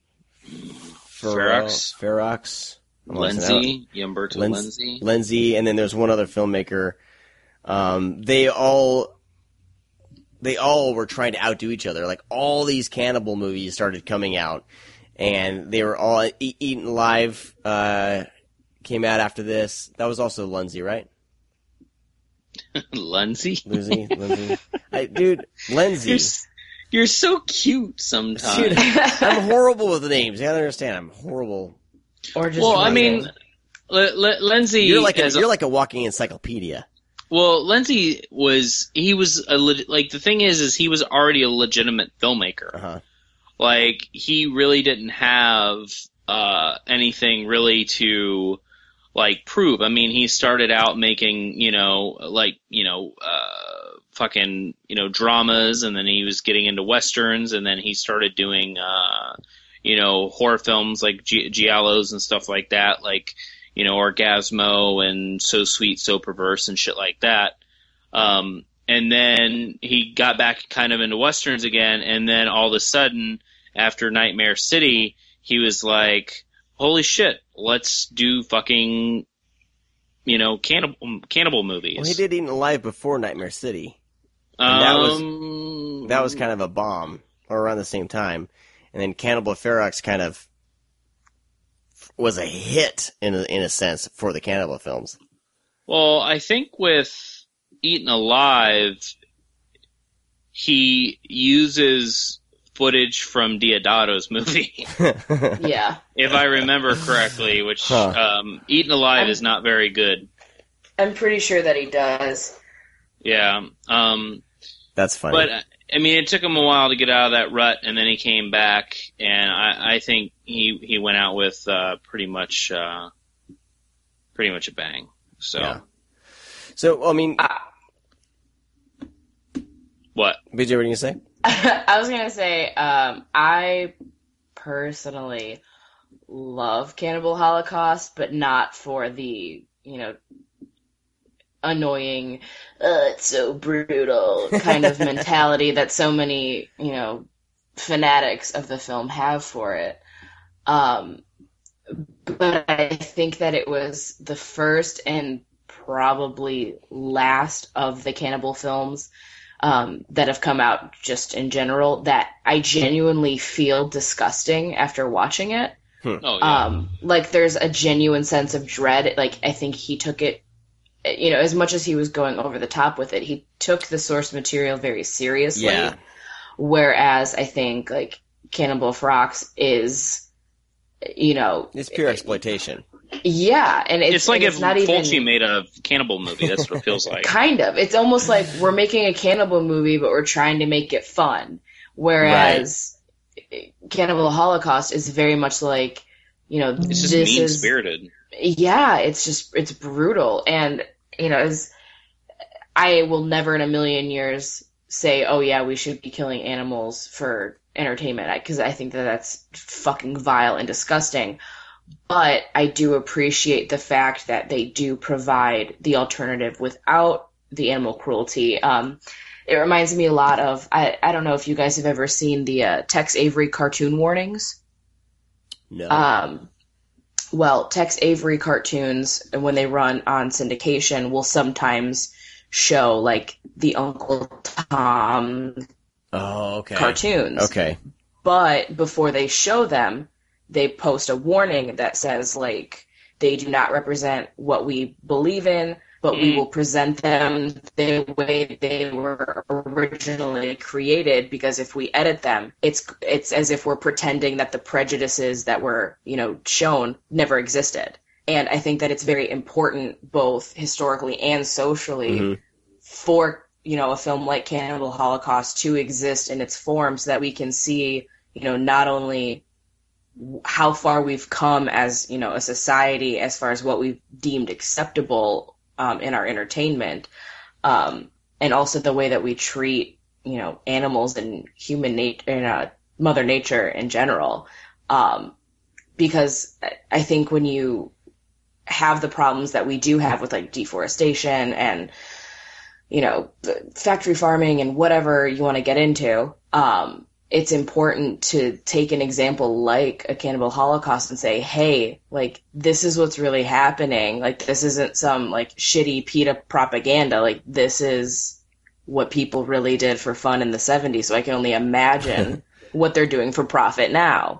Ferox. Ferox, I'm losing out. Lindsay, Umberto Linz- Lindsay. Lindsay, and then there's one other filmmaker. Um, they all they all were trying to outdo each other. Like all these cannibal movies started coming out, and they were all e- Eaten Alive uh, came out after this. That was also Lindsay, right? Lindsay. Lindsay, Lindsay, I, dude, Lindsay. You're, s- you're so cute sometimes. Dude, I'm horrible with names. You gotta understand, I'm horrible. Or just well, I writing. mean, L- L- Lindsay. You're like a, as a- you're like a walking encyclopedia. Well, Lindsay was he was a leg- like the thing is is he was already a legitimate filmmaker. Uh huh. Like he really didn't have uh, anything really to like prove. I mean, he started out making you know like you know uh, fucking you know dramas, and then he was getting into westerns, and then he started doing uh, you know horror films like G- giallos and stuff like that, like. You know, Orgasmo and So Sweet, So Perverse and shit like that. Um, and then he got back kind of into Westerns again. And then all of a sudden, after Nightmare City, he was like, holy shit, let's do fucking, you know, cannibal, cannibal movies. Well, he did Eaten Alive before Nightmare City. and that was- um, That was kind of a bomb, or around the same time. And then Cannibal Ferox kind of was a hit in a, in a sense for the cannibal films. Well, I think with Eaten Alive, he uses footage from Deodato's movie, yeah. if I remember correctly, which Huh. um, Eaten Alive is not very good. I'm pretty sure that he does. Yeah. Um, That's funny. but, I mean, it took him a while to get out of that rut, and then he came back, and I, I think he, he went out with uh, pretty much uh, pretty much a bang. So, Yeah. so, I mean, what? B J, what are you going to say? I was gonna say, um, I personally love Cannibal Holocaust, but not for the, you know, annoying, uh, it's so brutal kind of mentality that so many, you know, fanatics of the film have for it. Um, but I think that it was the first and probably last of the cannibal films um, that have come out just in general that I genuinely feel disgusting after watching it. Hmm. Oh, yeah. Um, like there's a genuine sense of dread. Like I think he took it, you know, as much as he was going over the top with it, he took the source material very seriously. Yeah. Whereas I think like Cannibal Ferox is, you know, It's pure exploitation. Yeah, and it's, It's like and if it's not Fulci even made a cannibal movie. That's what it feels like. kind of. It's almost like we're making a cannibal movie, but we're trying to make it fun. Whereas Cannibal Holocaust is very much like, you know, It's just this mean is spirited. yeah, it's just it's brutal, and you know, as I will never in a million years say, oh yeah, we should be killing animals for entertainment, because I think that that's fucking vile and disgusting. But I do appreciate the fact that they do provide the alternative without the animal cruelty. Um, it reminds me a lot of, I, I don't know if you guys have ever seen the uh, Tex Avery cartoon warnings. No. Um, well, Tex Avery cartoons, when they run on syndication, will sometimes show like the Uncle Tom oh, okay. cartoons. Okay. But before they show them, they post a warning that says, like, they do not represent what we believe in, but mm. we will present them the way they were originally created, because if we edit them, it's it's as if we're pretending that the prejudices that were, you know, shown never existed. And I think that it's very important, both historically and socially, mm-hmm. for, you know, a film like Cannibal Holocaust to exist in its form so that we can see, you know, not only how far we've come as, you know, a society as far as what we've deemed acceptable um, in our entertainment, um, and also the way that we treat, you know, animals and human nature and uh, Mother Nature in general. Um, because I think when you have the problems that we do have with like deforestation and, you know, factory farming and whatever you want to get into, um, it's important to take an example like a Cannibal Holocaust and say, hey, like, this is what's really happening. Like, this isn't some, like, shitty PETA propaganda. Like, this is what people really did for fun in the seventies. So I can only imagine what they're doing for profit now.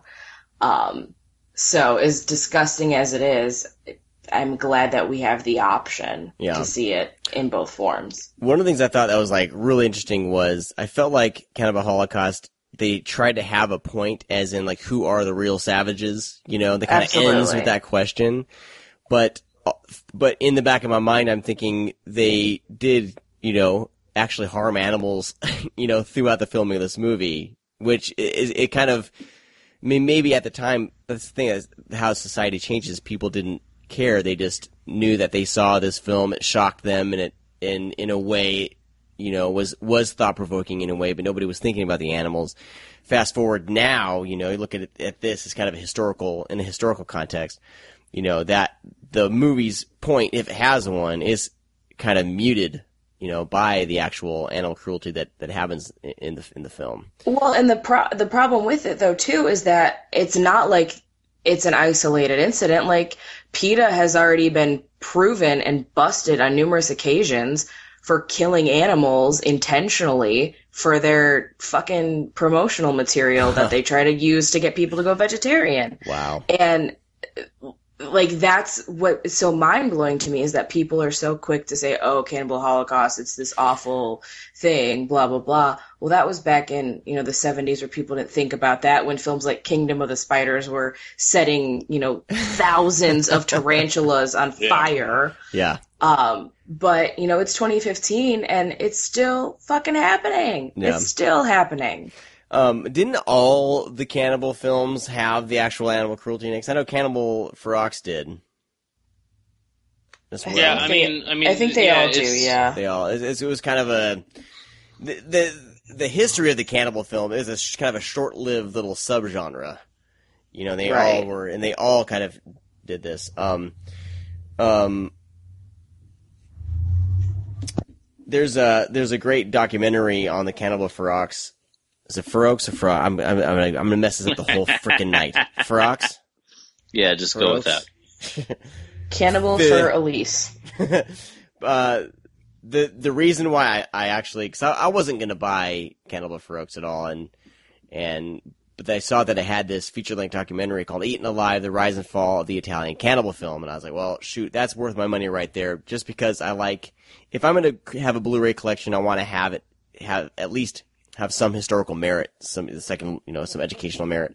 Um, so as disgusting as it is, I'm glad that we have the option yeah. to see it in both forms. One of the things I thought that was, like, really interesting was I felt like Cannibal Holocaust, they tried to have a point, as in, like, who are the real savages? You know, that kind of ends with that question. But, but in the back of my mind, I'm thinking they did, you know, actually harm animals, you know, throughout the filming of this movie, which is, it kind of, I mean, maybe at the time, that's the thing is how society changes. People didn't care. They just knew that they saw this film. It shocked them, and it, in, in a way, you know, was, was thought-provoking in a way, but nobody was thinking about the animals. Fast forward now, you know, you look at it, at this as kind of a historical, in a historical context, you know, that the movie's point, if it has one, is kind of muted, you know, by the actual animal cruelty that, that happens in the, in the film. Well, and the pro- the problem with it, though, too, is that it's not like it's an isolated incident. Like, PETA has already been proven and busted on numerous occasions for killing animals intentionally for their fucking promotional material that they try to use to get people to go vegetarian. Wow. And, like, that's what is so mind-blowing to me, is that people are so quick to say, oh, Cannibal Holocaust, it's this awful thing, blah, blah, blah. Well, that was back in, you know, the seventies, where people didn't think about that, when films like Kingdom of the Spiders were setting, you know, thousands of tarantulas on yeah. fire. Yeah. Um, but, you know, it's twenty fifteen, and it's still fucking happening. Yeah. It's still happening. Um, didn't all the cannibal films have the actual animal cruelty next? I know Cannibal Ferox did. I yeah, I they, mean, I mean, I think they yeah, all do. Yeah, they all. It, it was kind of a the, the the history of the cannibal film is a kind of a short-lived little subgenre. You know, they Right. all were, and they all kind of did this. Um, um, there's a there's a great documentary on the Cannibal Ferox. Is it Ferox or Ferox? I'm I'm I'm gonna, I'm gonna mess this up the whole freaking night. Ferox. Yeah, just go with that. Cannibal The- for Elise. uh, the the reason why I, I actually, because I, I wasn't gonna buy Cannibal Ferox at all, and and but I saw that it had this feature length documentary called "Eaten Alive: The Rise and Fall of the Italian Cannibal Film," and I was like, well, shoot, that's worth my money right there, just because I like, if I'm gonna have a Blu-ray collection, I want to have it have at least have some historical merit, some the second, you know, some educational merit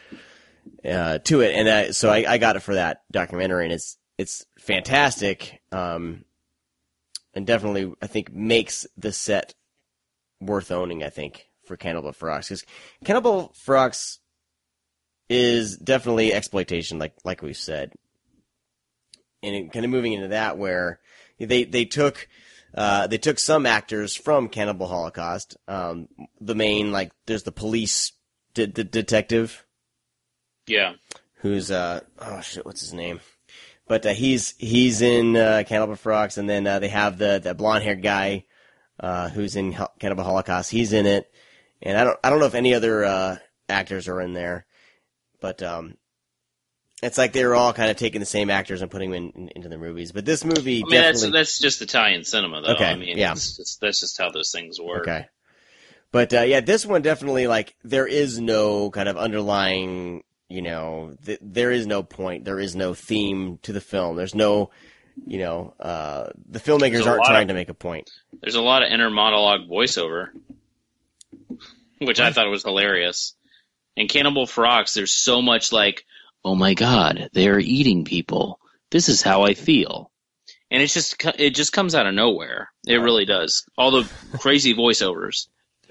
uh, to it, and uh, so I, I got it for that documentary, and it's it's fantastic. Um, And definitely, I think, makes the set worth owning, I think, for Cannibal Ferox. Because Cannibal Ferox is definitely exploitation, like like we've said. And it, kind of moving into that, where they they took uh, they took some actors from Cannibal Holocaust. Um, the main, like, there's the police de- de- detective, Yeah. who's uh oh shit, what's his name? But uh, he's he's in uh, Cannibal Ferox, and then uh, they have the the blonde haired guy uh, who's in Hel- Cannibal Holocaust. He's in it, and I don't I don't know if any other uh, actors are in there, but um, it's like they're all kind of taking the same actors and putting them in, in, into the movies. But this movie I mean, that's definitely that's just Italian cinema, though. Okay, I mean, yeah. it's just, that's just how those things work. okay. But uh, yeah, this one definitely, like, there is no kind of underlying. You know, th- there is no point. There is no theme to the film. There's no, you know, uh, the filmmakers There's a aren't lot trying of- to make a point. There's a lot of inner monologue voiceover, which I thought was hilarious. In Cannibal Ferox, there's so much like, "Oh my God, they are eating people. This is how I feel," and it's just it just comes out of nowhere. It really does. All the crazy voiceovers.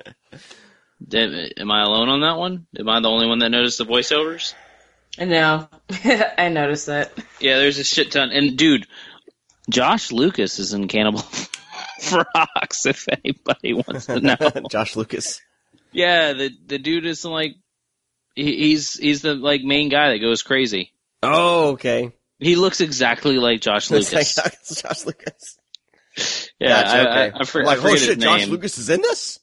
Am am I alone on that one? Am I the only one that noticed the voiceovers? No, I noticed that. Yeah, there's a shit ton. And dude, Josh Lucas is in Cannibal Ferox. If anybody wants to know, Josh Lucas. yeah, the the dude is like, he, he's he's the like main guy that goes crazy. Oh, okay. He looks exactly like Josh It's Lucas. like Josh Lucas. yeah, Gotcha, I, okay. I, I, for, I'm like, I forget oh shit, his Josh name. Lucas is in this?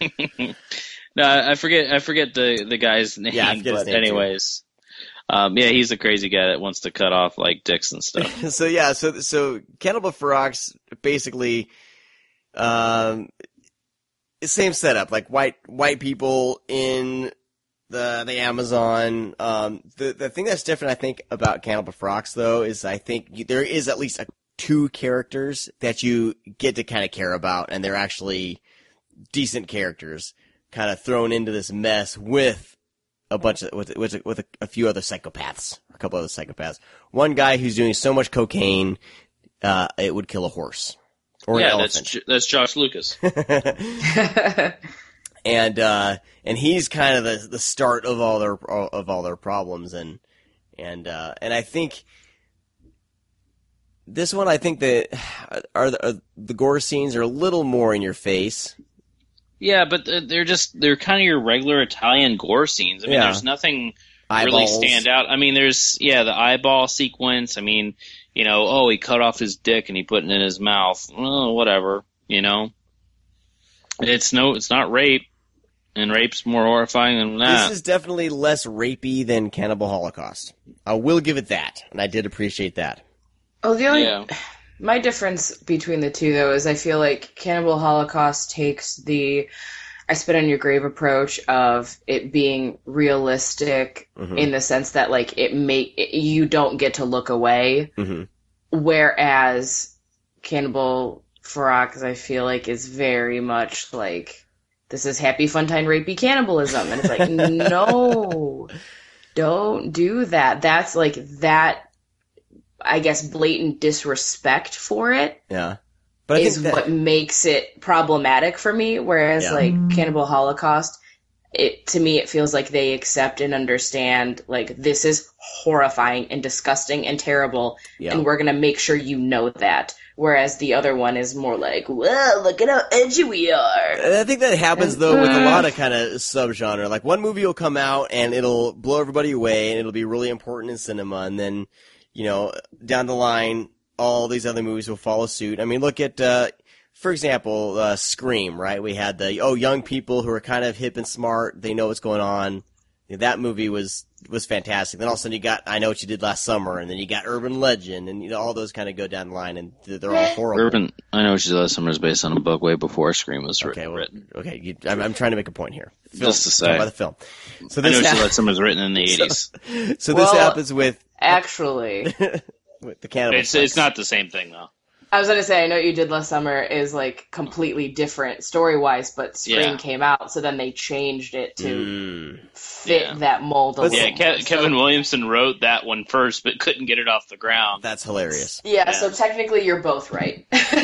No, I forget. I forget the the guy's name. Yeah, I forget his but name, too. anyways, um, yeah, he's a crazy guy that wants to cut off like dicks and stuff. So yeah, so so Cannibal Ferox basically, um, same setup, like white white people in the the Amazon. Um, the the thing that's different, I think, about Cannibal Ferox though is I think you, there is at least a, two characters that you get to kind of care about, and they're actually decent characters, kind of thrown into this mess with a bunch of with with, with a, a few other psychopaths, a couple other psychopaths. One guy who's doing so much cocaine, uh, it would kill a horse or yeah, an that's elephant. J- that's Josh Lucas. and uh, and he's kind of the the start of all their of all their problems, and and uh, and I think this one, I think that are the, are the gore scenes are a little more in your face. Yeah, but th- they're just they're kind of your regular Italian gore scenes. I mean, Yeah. there's nothing Eyeballs. really stand out. I mean, there's yeah the eyeball sequence. I mean, you know, oh, he cut off his dick and he put it in his mouth. Oh, whatever, you know. It's no, it's not rape, and rape's more horrifying than that. This is definitely less rapey than Cannibal Holocaust. I will give it that, and I did appreciate that. Oh, the only Yeah. my difference between the two though is I feel like Cannibal Holocaust takes the I spit on your grave approach of it being realistic Mhm. in the sense that like it make it, you don't get to look away, hmm whereas Cannibal Ferox I feel like is very much like this is happy fun time rapey cannibalism, and it's like no, don't do that. That's like that. I guess blatant disrespect for it Yeah, but I is think that, what makes it problematic for me. Whereas Yeah. like Cannibal Holocaust, it to me it feels like they accept and understand like this is horrifying and disgusting and terrible, yeah. and we're gonna make sure you know that. whereas the other one is more like, whoa, look at how edgy we are. And I think that happens, though, with a lot of kind of subgenre. Like, one movie will come out, and it'll blow everybody away, and it'll be really important in cinema, and then, you know, down the line, all these other movies will follow suit. I mean, look at, uh, for example, uh, Scream, right? We had the, oh, young people who are kind of hip and smart, they know what's going on. That movie was was fantastic. Then all of a sudden you got I Know What You Did Last Summer, and then you got Urban Legend, and you know all those kind of go down the line, and they're all horrible. Urban, I Know What You Did Last Summer is based on a book way before Scream was okay, written. well, written. Okay, you, I'm, I'm trying to make a point here. Film, Just to say. talk about the film. So I Know this What You ha- Did Last Summer was written in the eighties. So, so Well, this happens with Actually, with the cannibal. It's Flicks. it's not the same thing though. I was going to say, I Know What You Did Last Summer is like completely different story-wise, but Scream Yeah. came out, so then they changed it to Mm. fit Yeah. that mold a But- little Yeah, more. Ke- So- Kevin Williamson wrote that one first, but couldn't get it off the ground. That's hilarious. Yeah, Yeah. so technically you're both right.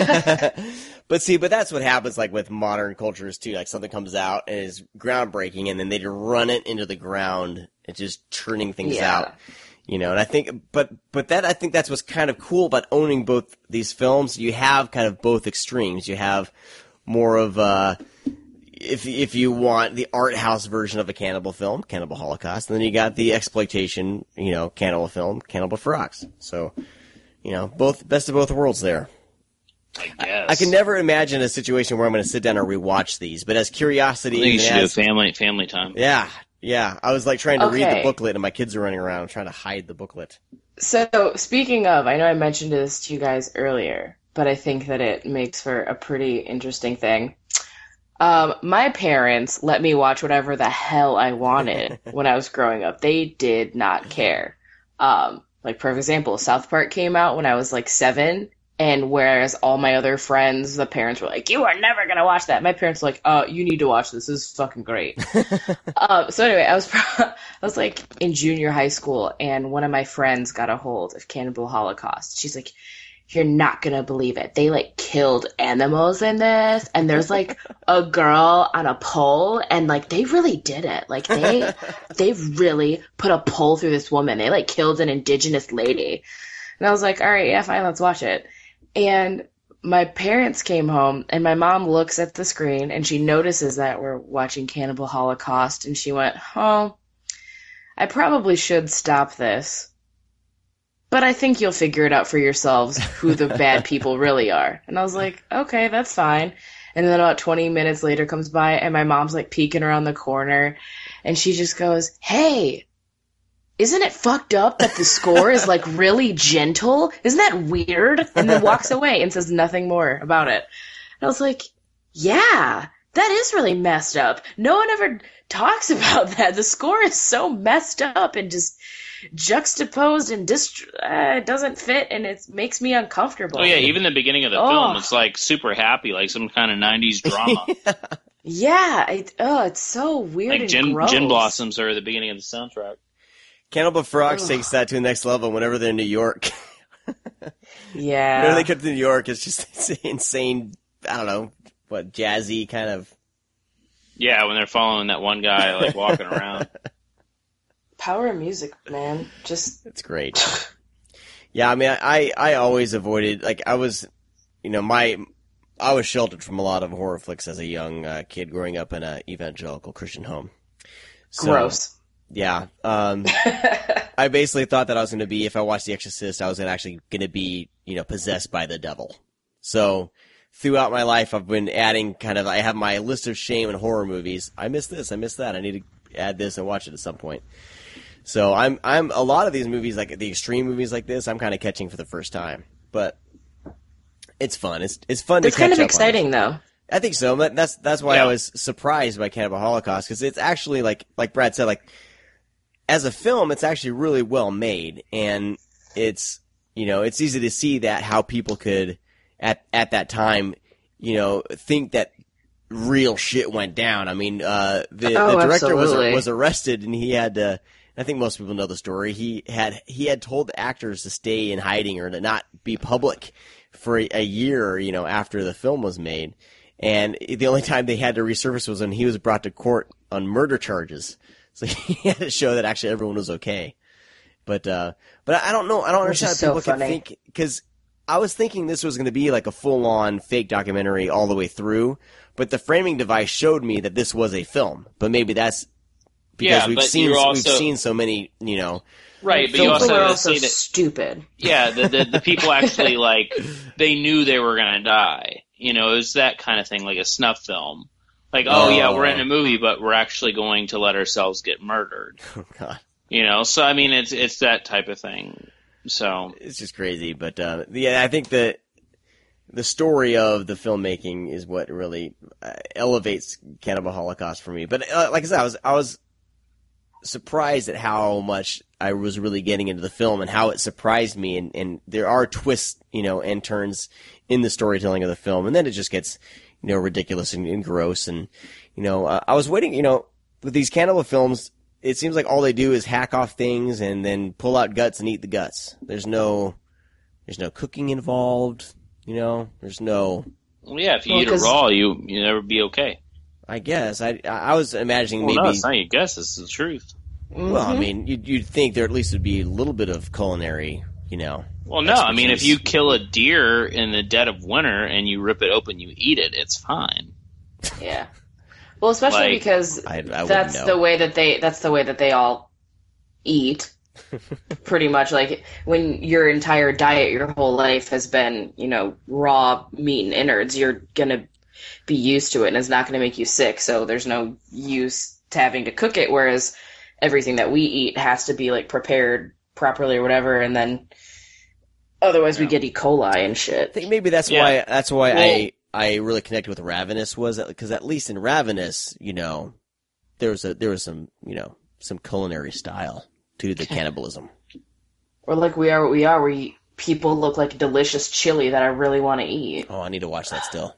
But see, but that's what happens like with modern cultures too. Like something comes out and is groundbreaking, and then they just run it into the ground and just churning things Yeah. out. You know, and I think, but, but that, I think that's what's kind of cool about owning both these films. You have kind of both extremes. You have more of, uh, if, if you want the art house version of a cannibal film, Cannibal Holocaust, and then you got the exploitation, you know, cannibal film, Cannibal Ferox. So, you know, both, best of both worlds there. I guess. I can never imagine a situation where I'm going to sit down and rewatch these, but as I curiosity, think you and should do as- family family time. yeah, yeah. I was like trying to read the Okay. booklet, and my kids are running around trying to hide the booklet. So, speaking of, I know I mentioned this to you guys earlier, but I think that it makes for a pretty interesting thing. Um, my parents let me watch whatever the hell I wanted when I was growing up. They did not care. Um, like, for example, South Park came out when I was like seven, and whereas all my other friends, the parents were like, you are never gonna watch that. My parents were like, uh, you need to watch this. This is fucking great. um, so anyway, I was pro- I was like in junior high school, and one of my friends got a hold of Cannibal Holocaust. She's like, you're not gonna believe it. They like killed animals in this, and there's like a girl on a pole, and like they really did it. Like they they really put a pole through this woman. They like killed an indigenous lady. And I was like, all right, yeah, fine, let's watch it. And my parents came home, and my mom looks at the screen, and she notices that we're watching Cannibal Holocaust, and she went, oh, I probably should stop this. But I think you'll figure it out for yourselves who the bad people really are. And I was like, okay, that's fine. And then about twenty minutes later comes by, and my mom's like peeking around the corner, and she just goes, hey, isn't it fucked up that the score is like really gentle? Isn't that weird? And then walks away and says nothing more about it. And I was like, yeah, that is really messed up. No one ever talks about that. The score is so messed up and just juxtaposed and dist- uh, it doesn't fit, and it makes me uncomfortable. Oh yeah, even the beginning of the Oh. film, it's like super happy, like some kind of nineties drama. Yeah, it, oh, it's so weird Like and gin, gross. gin blossoms are at the beginning of the soundtrack. Cannibal Ferox Ugh. takes that to the next level whenever they're in New York. Yeah. Whenever they come to New York, it's just insane, I don't know, what, jazzy kind of... Yeah, when they're following that one guy like walking around. Power of music, man. Just It's great. Yeah, I mean, I, I always avoided, like, I was, you know, my... I was sheltered from a lot of horror flicks as a young uh, kid growing up in an evangelical Christian home. So, gross. Yeah. Um, I basically thought that I was going to be, if I watched The Exorcist, I was gonna actually going to be, you know, possessed by the devil. So throughout my life, I've been adding kind of, I have my list of shame and horror movies. I miss this, I miss that. I need to add this and watch it at some point. So I'm, I'm, a lot of these movies, like the extreme movies like this, I'm kind of catching for the first time. But it's fun. It's, it's fun to It's catch kind of up on. exciting, though. I think so. But that's that's why Yeah. I was surprised by Cannibal Holocaust, because it's actually like like Brad said, like as a film, it's actually really well made, and it's you know it's easy to see that how people could at at that time you know think that real shit went down. I mean, uh, the Oh, the director was absolutely. was arrested, and he had to. I think most people know the story. He had he had told the actors to stay in hiding or to not be public for a, a year, you know, after the film was made. And the only time they had to resurface was when he was brought to court on murder charges. So he had to show that actually everyone was okay. But uh, but I don't know. I don't Which understand is how so people can funny. think, because I was thinking this was going to be like a full-on fake documentary all the way through, but the framing device showed me that this was a film. But maybe that's because Yeah, we've but seen you're also- we've seen so many, you know. Right, but Film you also people are have to also see that. stupid. Yeah, the, the the people actually like they knew they were gonna die. You know, it was that kind of thing, like a snuff film. Like, oh, Oh. yeah, we're in a movie, but we're actually going to let ourselves get murdered. Oh God, You know, so I mean, it's it's that type of thing. So it's just crazy. But uh, yeah, I think that the story of the filmmaking is what really uh, elevates Cannibal Holocaust for me. But uh, like I said, I was I was surprised at how much I was really getting into the film and how it surprised me. And, and there are twists, you know, and turns in the storytelling of the film. And then it just gets, you know, ridiculous and, and gross. And, you know, uh, I was waiting, you know, with these cannibal films, it seems like all they do is hack off things and then pull out guts and eat the guts. There's no, there's no cooking involved, you know, there's no, well, yeah, if you Well, eat it 'cause- raw, you you never be okay. I guess. I, I was imagining Well, maybe. no, it's not your guess; it's the truth. Well, I mean, you'd, you'd think there at least would be a little bit of culinary, you know. Well, no, I mean, if expertise. you kill a deer in the dead of winter and you rip it open, you eat it, it's fine. Yeah. Well, especially Like, because I- I wouldn't that's know. the way that they that's the way that they all eat. Pretty much, like when your entire diet, your whole life has been, you know, raw meat and innards, you're gonna be used to it, and it's not gonna make you sick. So there's no use to having to cook it. Whereas everything that we eat has to be like prepared properly or whatever, and then otherwise we get E. coli and I shit. think maybe that's Yeah. why that's why Well- I I really connected with Ravenous was because at least in Ravenous, you know, there was a there was some you know some culinary style to the cannibalism. Or like we are what we are, we people look like delicious chili that I really want to eat. Oh, I need to watch that still.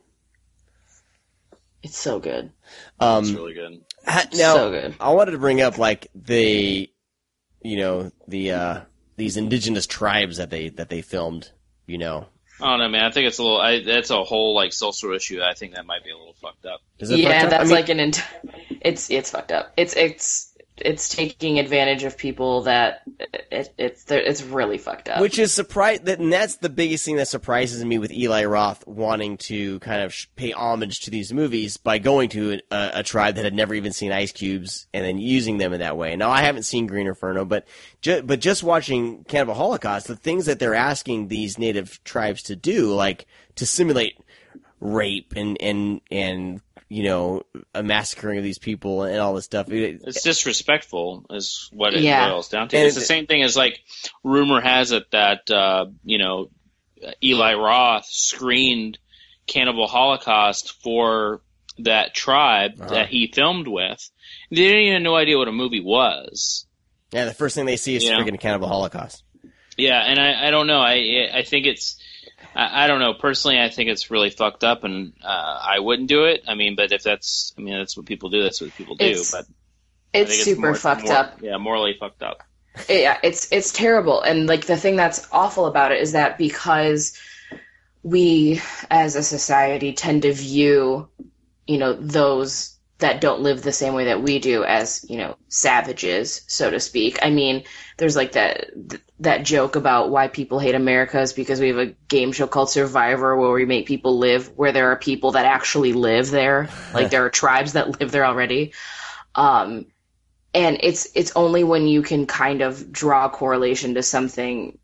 It's so good. Um, It's really good. ha- now So good. I wanted to bring up like the, you know, the uh, these indigenous tribes that they that they filmed. You know, I don't know, man. I think it's a little. I, that's a whole like social issue. I think that might be a little fucked up. is it Yeah, fucked up? that's I mean, like an. Ent- it's it's fucked up. It's it's it's taking advantage of people that it, it's it's really fucked up. Which is surprise that, and that's the biggest thing that surprises me with Eli Roth wanting to kind of sh- pay homage to these movies by going to a, a tribe that had never even seen Ice Cubes and then using them in that way. Now I haven't seen Green Inferno, but ju- but just watching Cannibal Holocaust, the things that they're asking these native tribes to do, like to simulate rape and and and you know a massacring of these people and all this stuff. It- It's disrespectful, is what it Yeah. boils down to. And It's the it- same thing as like rumor has it that uh, you know Eli Roth screened Cannibal Holocaust for that tribe Uh-huh. that he filmed with. They didn't even have no idea what a movie was. yeah, the first thing they see is Yeah. freaking Cannibal Holocaust. Yeah, and I, I don't know. I I think it's I, I don't know. Personally, I think it's really fucked up, and uh, I wouldn't do it. I mean, but if that's I mean that's what people do. That's what people do. It's- but I it's think super more- fucked more- up. Yeah, morally fucked up. Yeah, it's it's terrible. And like the thing that's awful about it is that because we as a society tend to view, you know, those that don't live the same way that we do as, you know, savages, so to speak. I mean, there's like that that joke about why people hate America is because we have a game show called Survivor where we make people live where there are people that actually live there. Like there are tribes that live there already. Um And it's it's only when you can kind of draw a correlation to something,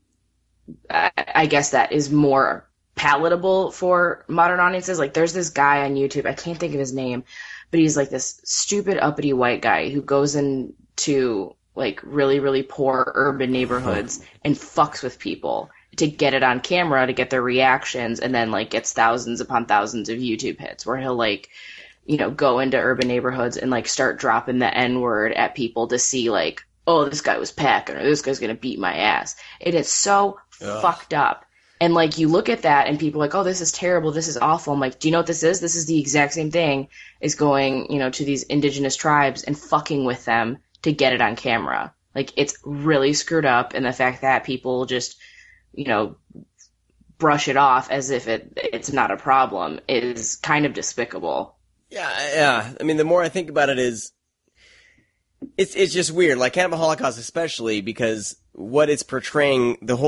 I, I guess, that is more palatable for modern audiences. Like there's this guy on YouTube, I can't think of his name, but he's like this stupid uppity white guy who goes into like really, really poor urban neighborhoods and fucks with people to get it on camera to get their reactions, and then like gets thousands upon thousands of YouTube hits where he'll like, you know, go into urban neighborhoods and like start dropping the N word at people to see like, oh, this guy was packing or this guy's going to beat my ass. It is so Ugh. fucked up. And like you look at that and people are like, oh, this is terrible. This is awful. I'm like, do you know what this is? This is the exact same thing is going, you know, to these indigenous tribes and fucking with them to get it on camera. Like it's really screwed up. And the fact that people just, you know, brush it off as if it it's not a problem is kind of despicable. Yeah, yeah. I mean, the more I think about it, is it's it's just weird. Like Cannibal Holocaust, especially because what it's portraying, the whole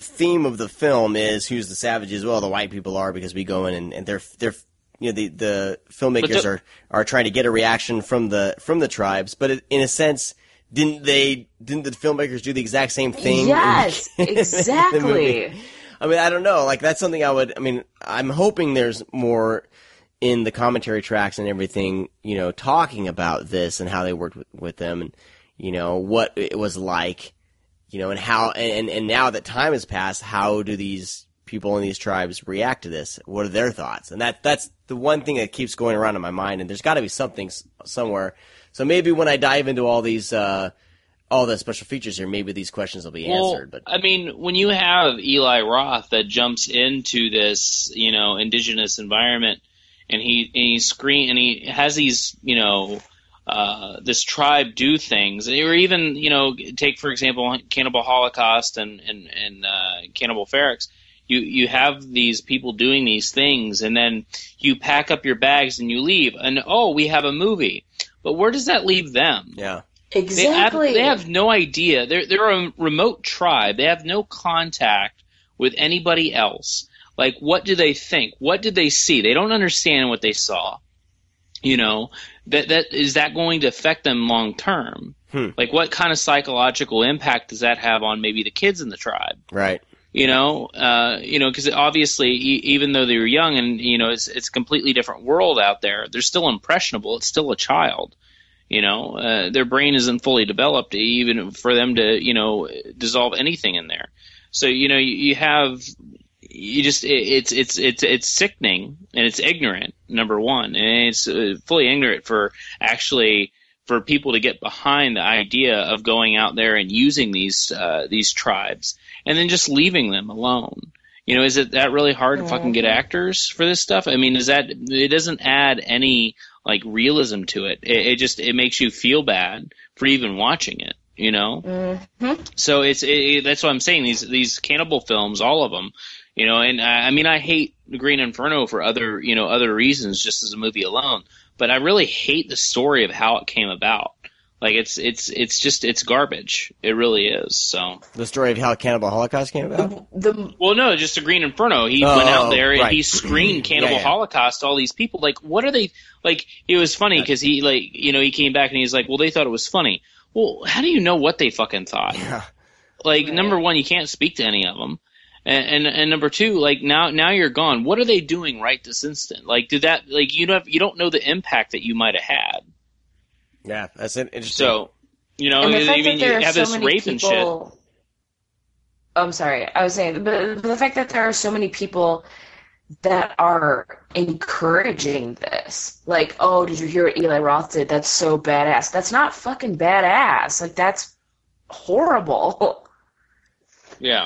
theme of the film is who's the savages? Well, the white people are, because we go in and, and they're they're you know the the filmmakers the- are are trying to get a reaction from the from the tribes, but it, in a sense, didn't they didn't the filmmakers do the exact same thing? Yes, in the- in the exactly. movie? I mean, I don't know. Like, that's something I would. I mean, I'm hoping there's more in the commentary tracks and everything, you know, talking about this and how they worked with, with them, and you know what it was like. You know, and how, and, and now that time has passed, how do these people in these tribes react to this? What are their thoughts? And that that's the one thing that keeps going around in my mind, and there's got to be something s- somewhere. So maybe when I dive into all these, uh, all the special features here, maybe these questions will be Well, answered. But I mean, when you have Eli Roth that jumps into this, you know, indigenous environment, and he and he screen and he has these, you know, uh, this tribe do things, or even, you know, take for example Cannibal Holocaust and and and uh, Cannibal Ferox. You you have these people doing these things, and then you pack up your bags and you leave, and oh, we have a movie. But where does that leave them? yeah, Exactly. They have, they have no idea. They're they're a remote tribe. They have no contact with anybody else. Like, what do they think? What did they see? They don't understand what they saw. You know, that that is that going to affect them long term? Hmm. Like, what kind of psychological impact does that have on maybe the kids in the tribe? right. You know, uh, you know, because obviously, e- even though they were young, and you know, it's it's a completely different world out there. They're still impressionable. It's still a child. You know, uh, their brain isn't fully developed, even for them to, you know, dissolve anything in there. So, you know, you, you have, you just, it, it's it's it's it's sickening, and it's ignorant. Number one, and it's uh, fully ignorant for actually for people to get behind the idea of going out there and using these uh, these tribes, and then just leaving them alone. You know, is it that really hard to fucking get actors for this stuff? I mean, is that, it doesn't add any like realism to it. It, it just, it makes you feel bad for even watching it, you know? Mm-hmm. So it's, it, it, that's what I'm saying. These, these cannibal films, all of them, you know, and I, I mean, I hate Green Inferno for other, you know, other reasons, just as a movie alone, but I really hate the story of how it came about. Like, it's it's it's just, it's garbage. It really is. So, The story of how Cannibal Holocaust came about. The well, no, just a Green Inferno. He Oh, went out there and right. he screened Cannibal Yeah, yeah. Holocaust to all these people. Like, what are they, like, it was funny because he, like, you know, he came back and he's like, well, they thought it was funny. Well, how do you know what they fucking thought? Yeah. Like, Right. number one, you can't speak to any of them. And, and and number two, like, now now you're gone. What are they doing right this instant? Like, did that, like, you don't, you don't know the impact that you might have had. Yeah, that's an interesting. So, you know, and the I fact mean, that there you are have so this many rape and shit. people. Oh, I'm sorry. I was saying, but the fact that there are so many people that are encouraging this, like, oh, did you hear what Eli Roth did? That's so badass. That's not fucking badass. Like, that's horrible. Yeah.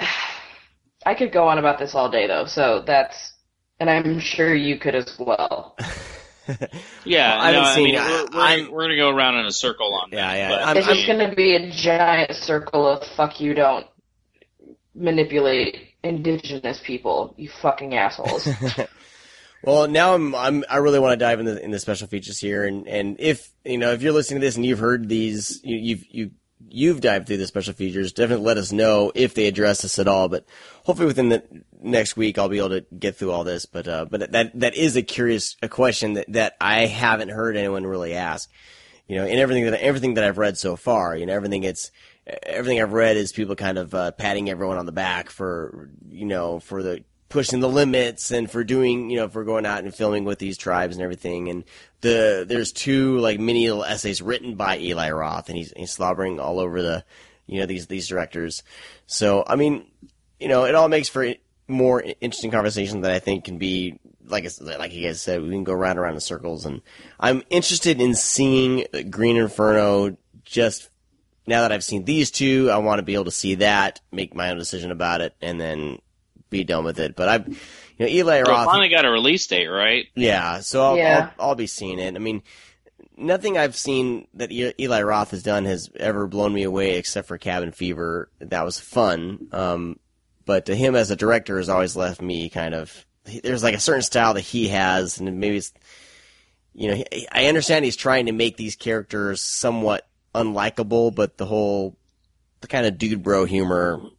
I could go on about this all day, though. So that's, and I'm sure you could as well. Yeah, Well, I haven't no, I seen- mean, I- we're, we're, I'm- we're gonna go around in a circle on that. Yeah, yeah, but, I'm- It's I just mean, going to be a giant circle of fuck you, don't manipulate indigenous people, you fucking assholes. Well, now I'm, I'm I really want to dive into in the special features here, and, and if you know if you're listening to this and you've heard these, you, you've you you've dived through the special features, definitely let us know if they address this at all. But hopefully within the next week I'll be able to get through all this. But uh, but that that is a curious a question that, that I haven't heard anyone really ask. You know, in everything that everything that I've read so far, you know, everything it's everything I've read is people kind of uh, patting everyone on the back for you know for the pushing the limits and for doing, you know, for going out and filming with these tribes and everything. And the there's two like mini little essays written by Eli Roth, and he's he's slobbering all over the, you know, these these directors. So I mean, you know, it all makes for more interesting conversation that I think can be like I- like you guys said, we can go round and around in circles. And I'm interested in seeing Green Inferno. Just now that I've seen these two, I want to be able to see that, make my own decision about it, and then be done with it. But I've, you know, Eli so it Roth. finally got a release date, right? Yeah, so I'll, Yeah. I'll I'll be seeing it. I mean, nothing I've seen that E- Eli Roth has done has ever blown me away, except for Cabin Fever. That was fun. Um, but to him as a director has always left me kind of. There's like a certain style that he has, and maybe it's, you know, he, I understand he's trying to make these characters somewhat unlikable, but the whole, the kind of dude bro humor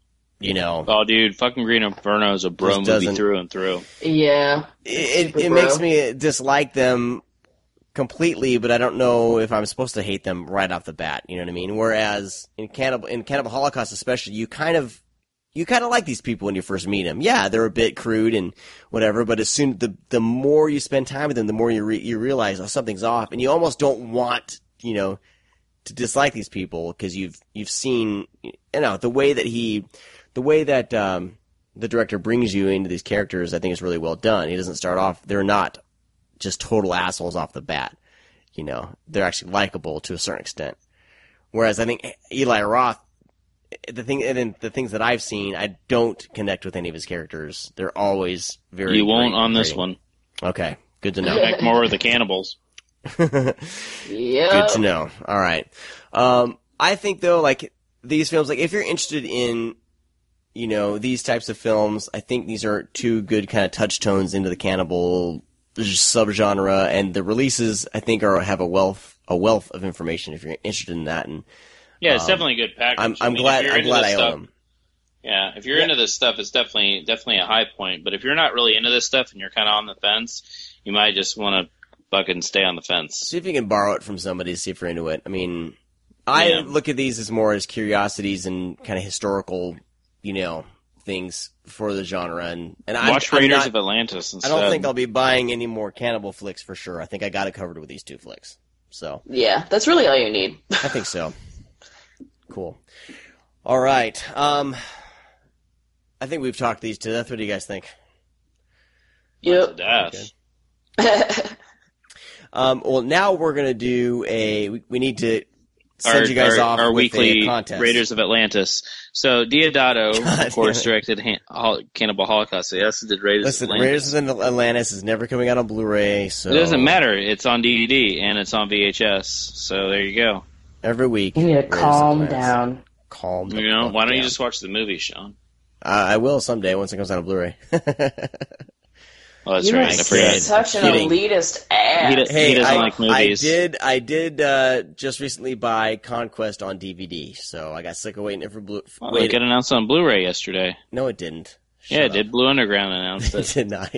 You know, Oh, dude, fucking Green Inferno is a bro Just movie doesn't- through and through. Yeah. it, Super it bro. makes me dislike them completely, but I don't know if I'm supposed to hate them right off the bat. You know what I mean? Whereas in Cannibal, in Cannibal Holocaust especially, you kind of you kind of like these people when you first meet them. Yeah, they're a bit crude and whatever, but as soon the the more you spend time with them, the more you re, you realize oh, something's off, and you almost don't want you know to dislike these people because you've you've seen you know the way that he the way that um, the director brings you into these characters. I think is really well done. He doesn't start off; they're not just total assholes off the bat. You know, they're actually likable to a certain extent. Whereas I think Eli Roth, the thing, and then the things that I've seen, I don't connect with any of his characters. They're always very. You won't great on this rating. one. Okay, good to know. Connect more with the cannibals. Yeah. Good to know. All right. Um, I think though, like these films, like if you're interested in, you know, these types of films, I think these are two good kind of touchstones into the cannibal subgenre, and the releases I think are have a wealth a wealth of information if you're interested in that. And Yeah, it's Um, definitely a good package. I'm I I'm mean, if glad you're I'm into glad this I stuff, own them. Yeah, if you're Yeah. into this stuff, it's definitely definitely a high point. But if you're not really into this stuff and you're kind of on the fence, you might just want to fucking stay on the fence. See if you can borrow it from somebody. See if you're into it. I mean, I Yeah. look at these as more as curiosities and kind of historical, you know, things for the genre. And and I'm, Watch I'm Raiders not- of Atlantis I instead. don't think I'll be buying any more cannibal flicks for sure. I think I got it covered with these two flicks. So Yeah, that's really all you need. I think so. Cool. All right. Um, I think we've talked these to death. What do you guys think? Yep. Death. Um, well, now we're gonna do a. We, we need to send Our, you guys our, off our with weekly a contest. Raiders of Atlantis. So Diodato, God of course, damn directed Han- Hol- Cannibal Holocaust. So yes, it did Raiders Listen, of Atlantis. Raiders of Atlantis is never coming out on Blu-ray, so It doesn't matter. It's on D V D and it's on V H S. So there you go. every week. You need to Raiders of calm Atlantis. down. Calm. the You know, fuck why don't you down. just watch the movie, Sean? Uh, I will someday once it comes out on Blu-ray. Oh, that's You right. are I kid. forgot. such an Kidding. elitist ass. He does- Hey, doesn't I, like movies. I did. I did uh, just recently buy Conquest on D V D, so I got sick of waiting for Blue. Well, wait, it got announced on Blu-ray yesterday. no, it didn't. Yeah, Shut it did. up. Blue Underground announced It it. did not.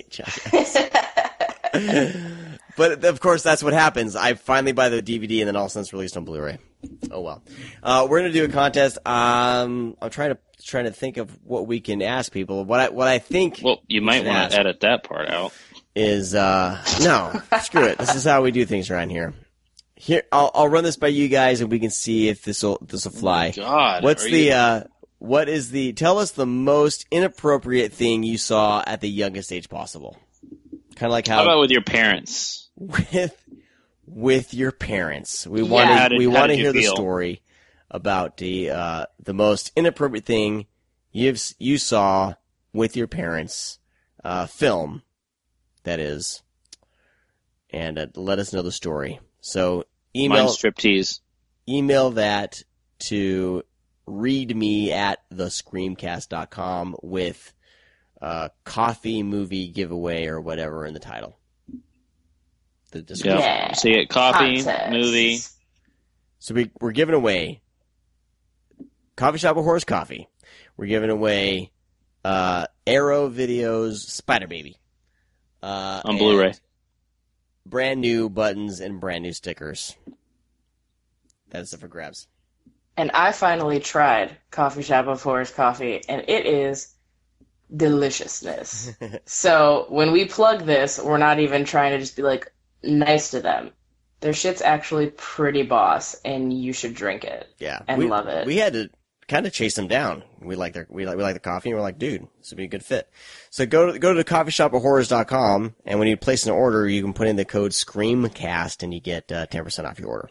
jackass. But of course, that's what happens. I finally buy the D V D, and then all of a sudden it's released on Blu-ray. Oh well. Uh, we're gonna do a contest. Um, I'm trying to trying to think of what we can ask people. What I what I think. Well, you might should want ask. to edit that part out. is uh no screw it. This is how we do things around here. Here, I'll I'll run this by you guys, and we can see if this will this will fly. God, What's are the you- uh what is the tell us the most inappropriate thing you saw at the youngest age possible? Kind of like How how, about with your parents? with with your parents. We Yeah. want How to did- we how want to did you hear the feel? story about the uh the most inappropriate thing you've you saw with your parents. Uh, film. That is, and uh, let us know the story. So email Mine's striptease. email that to readme at the screamcast dot com with uh, coffee movie giveaway or whatever in the title. The description. Yeah. Yeah. So you get coffee, Contest. movie. So we we're giving away Coffee Shop of Horrors coffee. We're giving away uh, Arrow Videos Spider Baby. Uh, On and Blu-ray. Brand new buttons and brand new stickers. That is it for grabs. And I finally tried Coffee Shop of Horrors coffee, and it is deliciousness. So when we plug this, we're not even trying to just be like nice to them. Their shit's actually pretty boss, and you should drink it. Yeah, And we, love it. We had to kind of chase them down. We like their we like we like the coffee, and we're like, dude, this would be a good fit. So go to go to coffee shop of horrors dot com, and when you place an order, you can put in the code SCREAMCAST, and you get uh, ten percent off your order.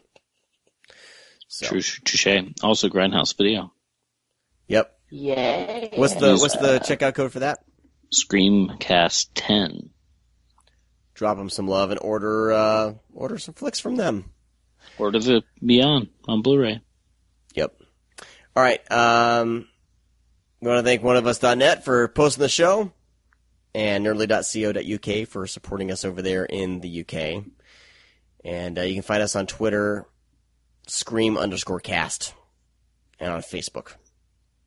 So, True, touche. Also, Grindhouse Video. yep. Yay. What's the what's the checkout code for that? Screamcast ten. Drop them some love and order uh, order some flicks from them. Or does it Beyond on Blu-ray? Yep. All right. Um, we want to thank one of us dot net for posting the show, and nerdly dot co dot U K for supporting us over there in the U K. And uh, you can find us on Twitter, Scream underscore cast, and on Facebook.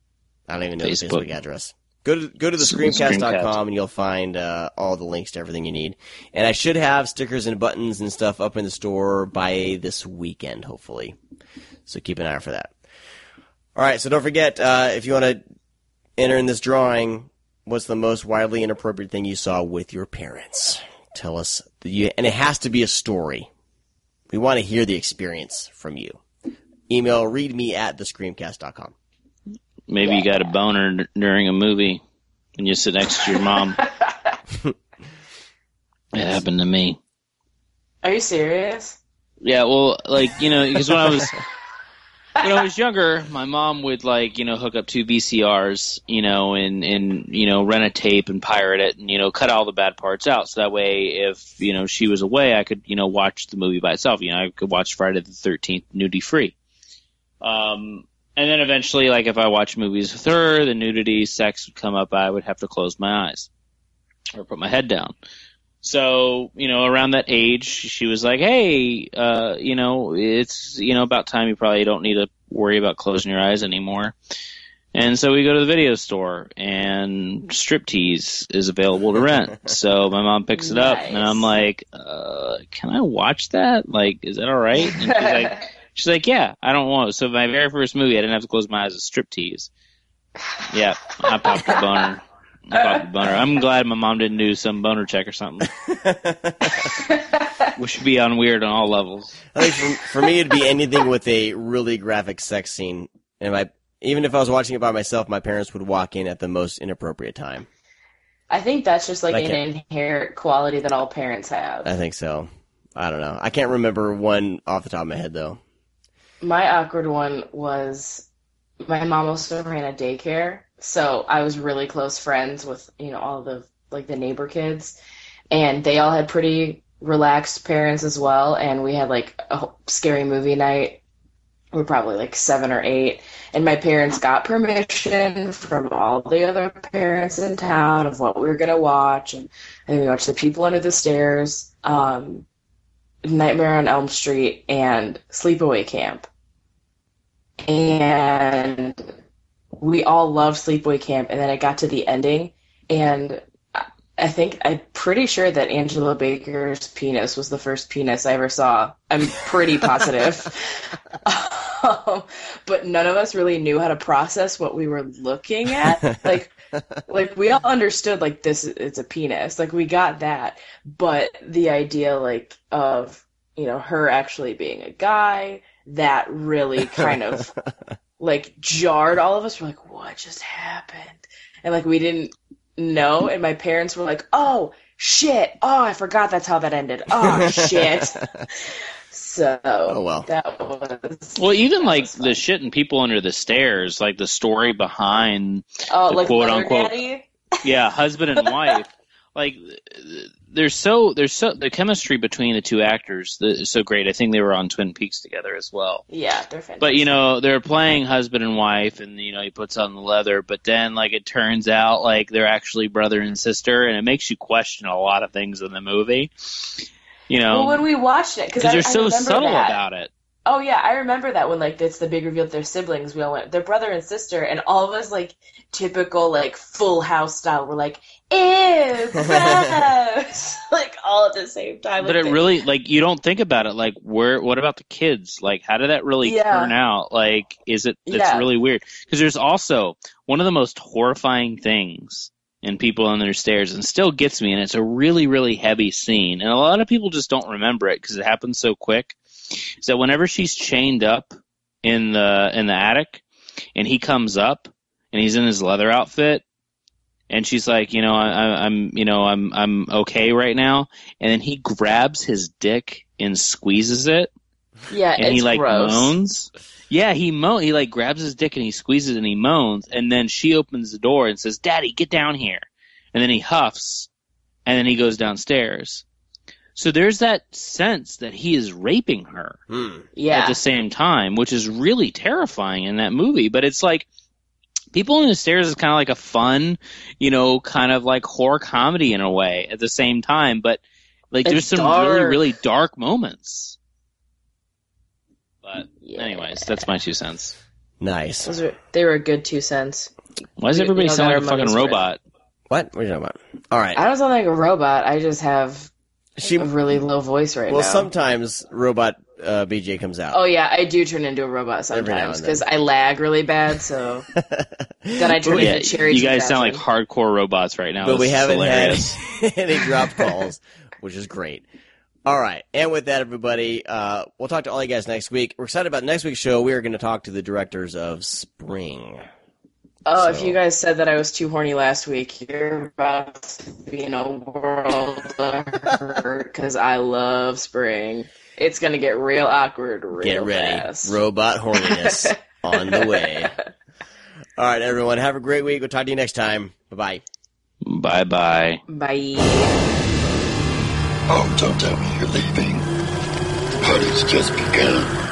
I don't even know Facebook. the Facebook address. Go to go to the screamcast dot com and you'll find uh, all the links to everything you need. And I should have stickers and buttons and stuff up in the store by this weekend, hopefully. So keep an eye out for that. All right, so don't forget, uh, if you want to enter in this drawing, what's the most wildly inappropriate thing you saw with your parents? Tell us. You, and it has to be a story. We want to hear the experience from you. Email readme at the screamcast dot com. Maybe you got a boner d- during a movie and you sit next to your mom. It happened to me. Are you serious? Yeah, well, like, you know, because when I was when I was younger, my mom would, like, you know, hook up two V C Rs, you know, and, and, you know, rent a tape and pirate it and, you know, cut all the bad parts out. So that way, if, you know, she was away, I could, you know, watch the movie by itself. You know, I could watch Friday the thirteenth nudity free. Um, and then eventually, like, if I watched movies with her, the nudity, sex would come up, I would have to close my eyes or put my head down. So, you know, around that age, she was like, hey, uh, you know, it's, you know, about time you probably don't need to worry about closing your eyes anymore. And so we go to the video store, and Striptease is available to rent. So my mom picks it up, Nice. and I'm like, uh, can I watch that? Like, is that all right? And she's like, she's like, yeah, I don't want it. So my very first movie, I didn't have to close my eyes, was Striptease. Yeah, I popped the boner. I popped the boner. I'm glad my mom didn't do some boner check or something. We should be on weird on all levels. I think for, for me, it'd be anything with a really graphic sex scene. And my, even if I was watching it by myself, my parents would walk in at the most inappropriate time. I think that's just like I an can't- inherent quality that all parents have. I think so. I don't know. I can't remember one off the top of my head, though. My awkward one was my mom also ran a daycare, so I was really close friends with, you know, all the, like, the neighbor kids, and they all had pretty relaxed parents as well, and we had, like, a scary movie night. We were probably, like, seven or eight, and my parents got permission from all the other parents in town of what we were going to watch, and, and we watched The People Under the Stairs, um, Nightmare on Elm Street, and Sleepaway Camp. And we all loved Sleepaway Camp, and then I got to the ending, and I think, I'm pretty sure that Angela Baker's penis was the first penis I ever saw. I'm pretty positive. um, but none of us really knew how to process what we were looking at. Like, like we all understood, like, this, it's a penis. Like, we got that. But the idea, like, of, you know, her actually being a guy, that really kind of, like, jarred all of us. We're like, what just happened? And, like, we didn't know. And my parents were like, oh, shit. Oh, I forgot that's how that ended. Oh, shit. So, Oh, well. that was... Well, even that like was the fun. shit in People Under the Stairs, like the story behind, Oh, the like quote Mother unquote- Daddy? yeah, husband and wife. Like, there's so there's so the chemistry between the two actors is so great. I think they were on Twin Peaks together as well. Yeah, they're fantastic. But, you know, they're playing husband and wife, and, you know, he puts on the leather, but then, like, it turns out, like, they're actually brother and sister, and it makes you question a lot of things in the movie. You know, Well, when we watched it, because because I, they're I so remember subtle that. about it. Oh, yeah, I remember that when, like, it's the big reveal that they're siblings. We all went, they're brother and sister, and all of us, like, typical, like, Full House style, we're like, ew, gross! Like, all at the same time. But Like, it really, like, you don't think about it. Like, where? What about the kids? Like, how did that really Yeah. turn out? Like, is it? It's Yeah. really weird. Because there's also one of the most horrifying things in People Under the Stairs, and still gets me. And it's a really, really heavy scene, and a lot of people just don't remember it because it happens so quick. Is that whenever she's chained up in the in the attic, and he comes up, and he's in his leather outfit. And she's like, you know, I, I'm, you know, I'm, I'm okay right now. And then he grabs his dick and squeezes it, yeah, and it's he like gross. moans. Yeah, he mo. He like grabs his dick and he squeezes it and he moans. And then she opens the door and says, "Daddy, get down here." And then he huffs, and then he goes downstairs. So there's that sense that he is raping her Hmm. Yeah. at the same time, which is really terrifying in that movie. But it's like, People Under the Stairs is kind of like a fun, you know, kind of like horror comedy in a way at the same time. But like, It's there's some really, dark. really dark moments. But Yeah. anyways, that's my two cents. Nice. Those were, they were a good two cents. Why does You- everybody you know sound that like a our fucking money's worth. robot? What? What are you talking about? All right. I don't sound like a robot. I just have She. a really low voice right Well, now. sometimes robot uh, B J comes out. Oh yeah, I do turn into a robot Every now sometimes and because I lag really bad. So then I turn Yeah, into cherry. you too guys fast. sound like hardcore robots right now. but we This is haven't hilarious. had any drop calls, which is great. All right. And with that, everybody, uh, we'll talk to all you guys next week. We're excited about next week's show. We are going to talk to the directors of Spring. Oh, So- if you guys said that I was too horny last week, you're about to be in a world of hurt because I love spring. It's gonna get real awkward real Get ready. fast. Robot horniness on the way. All right, everyone. Have a great week. We'll talk to you next time. Bye-bye. Bye bye. Bye. Oh, don't tell me you're leaving. The party's just begun.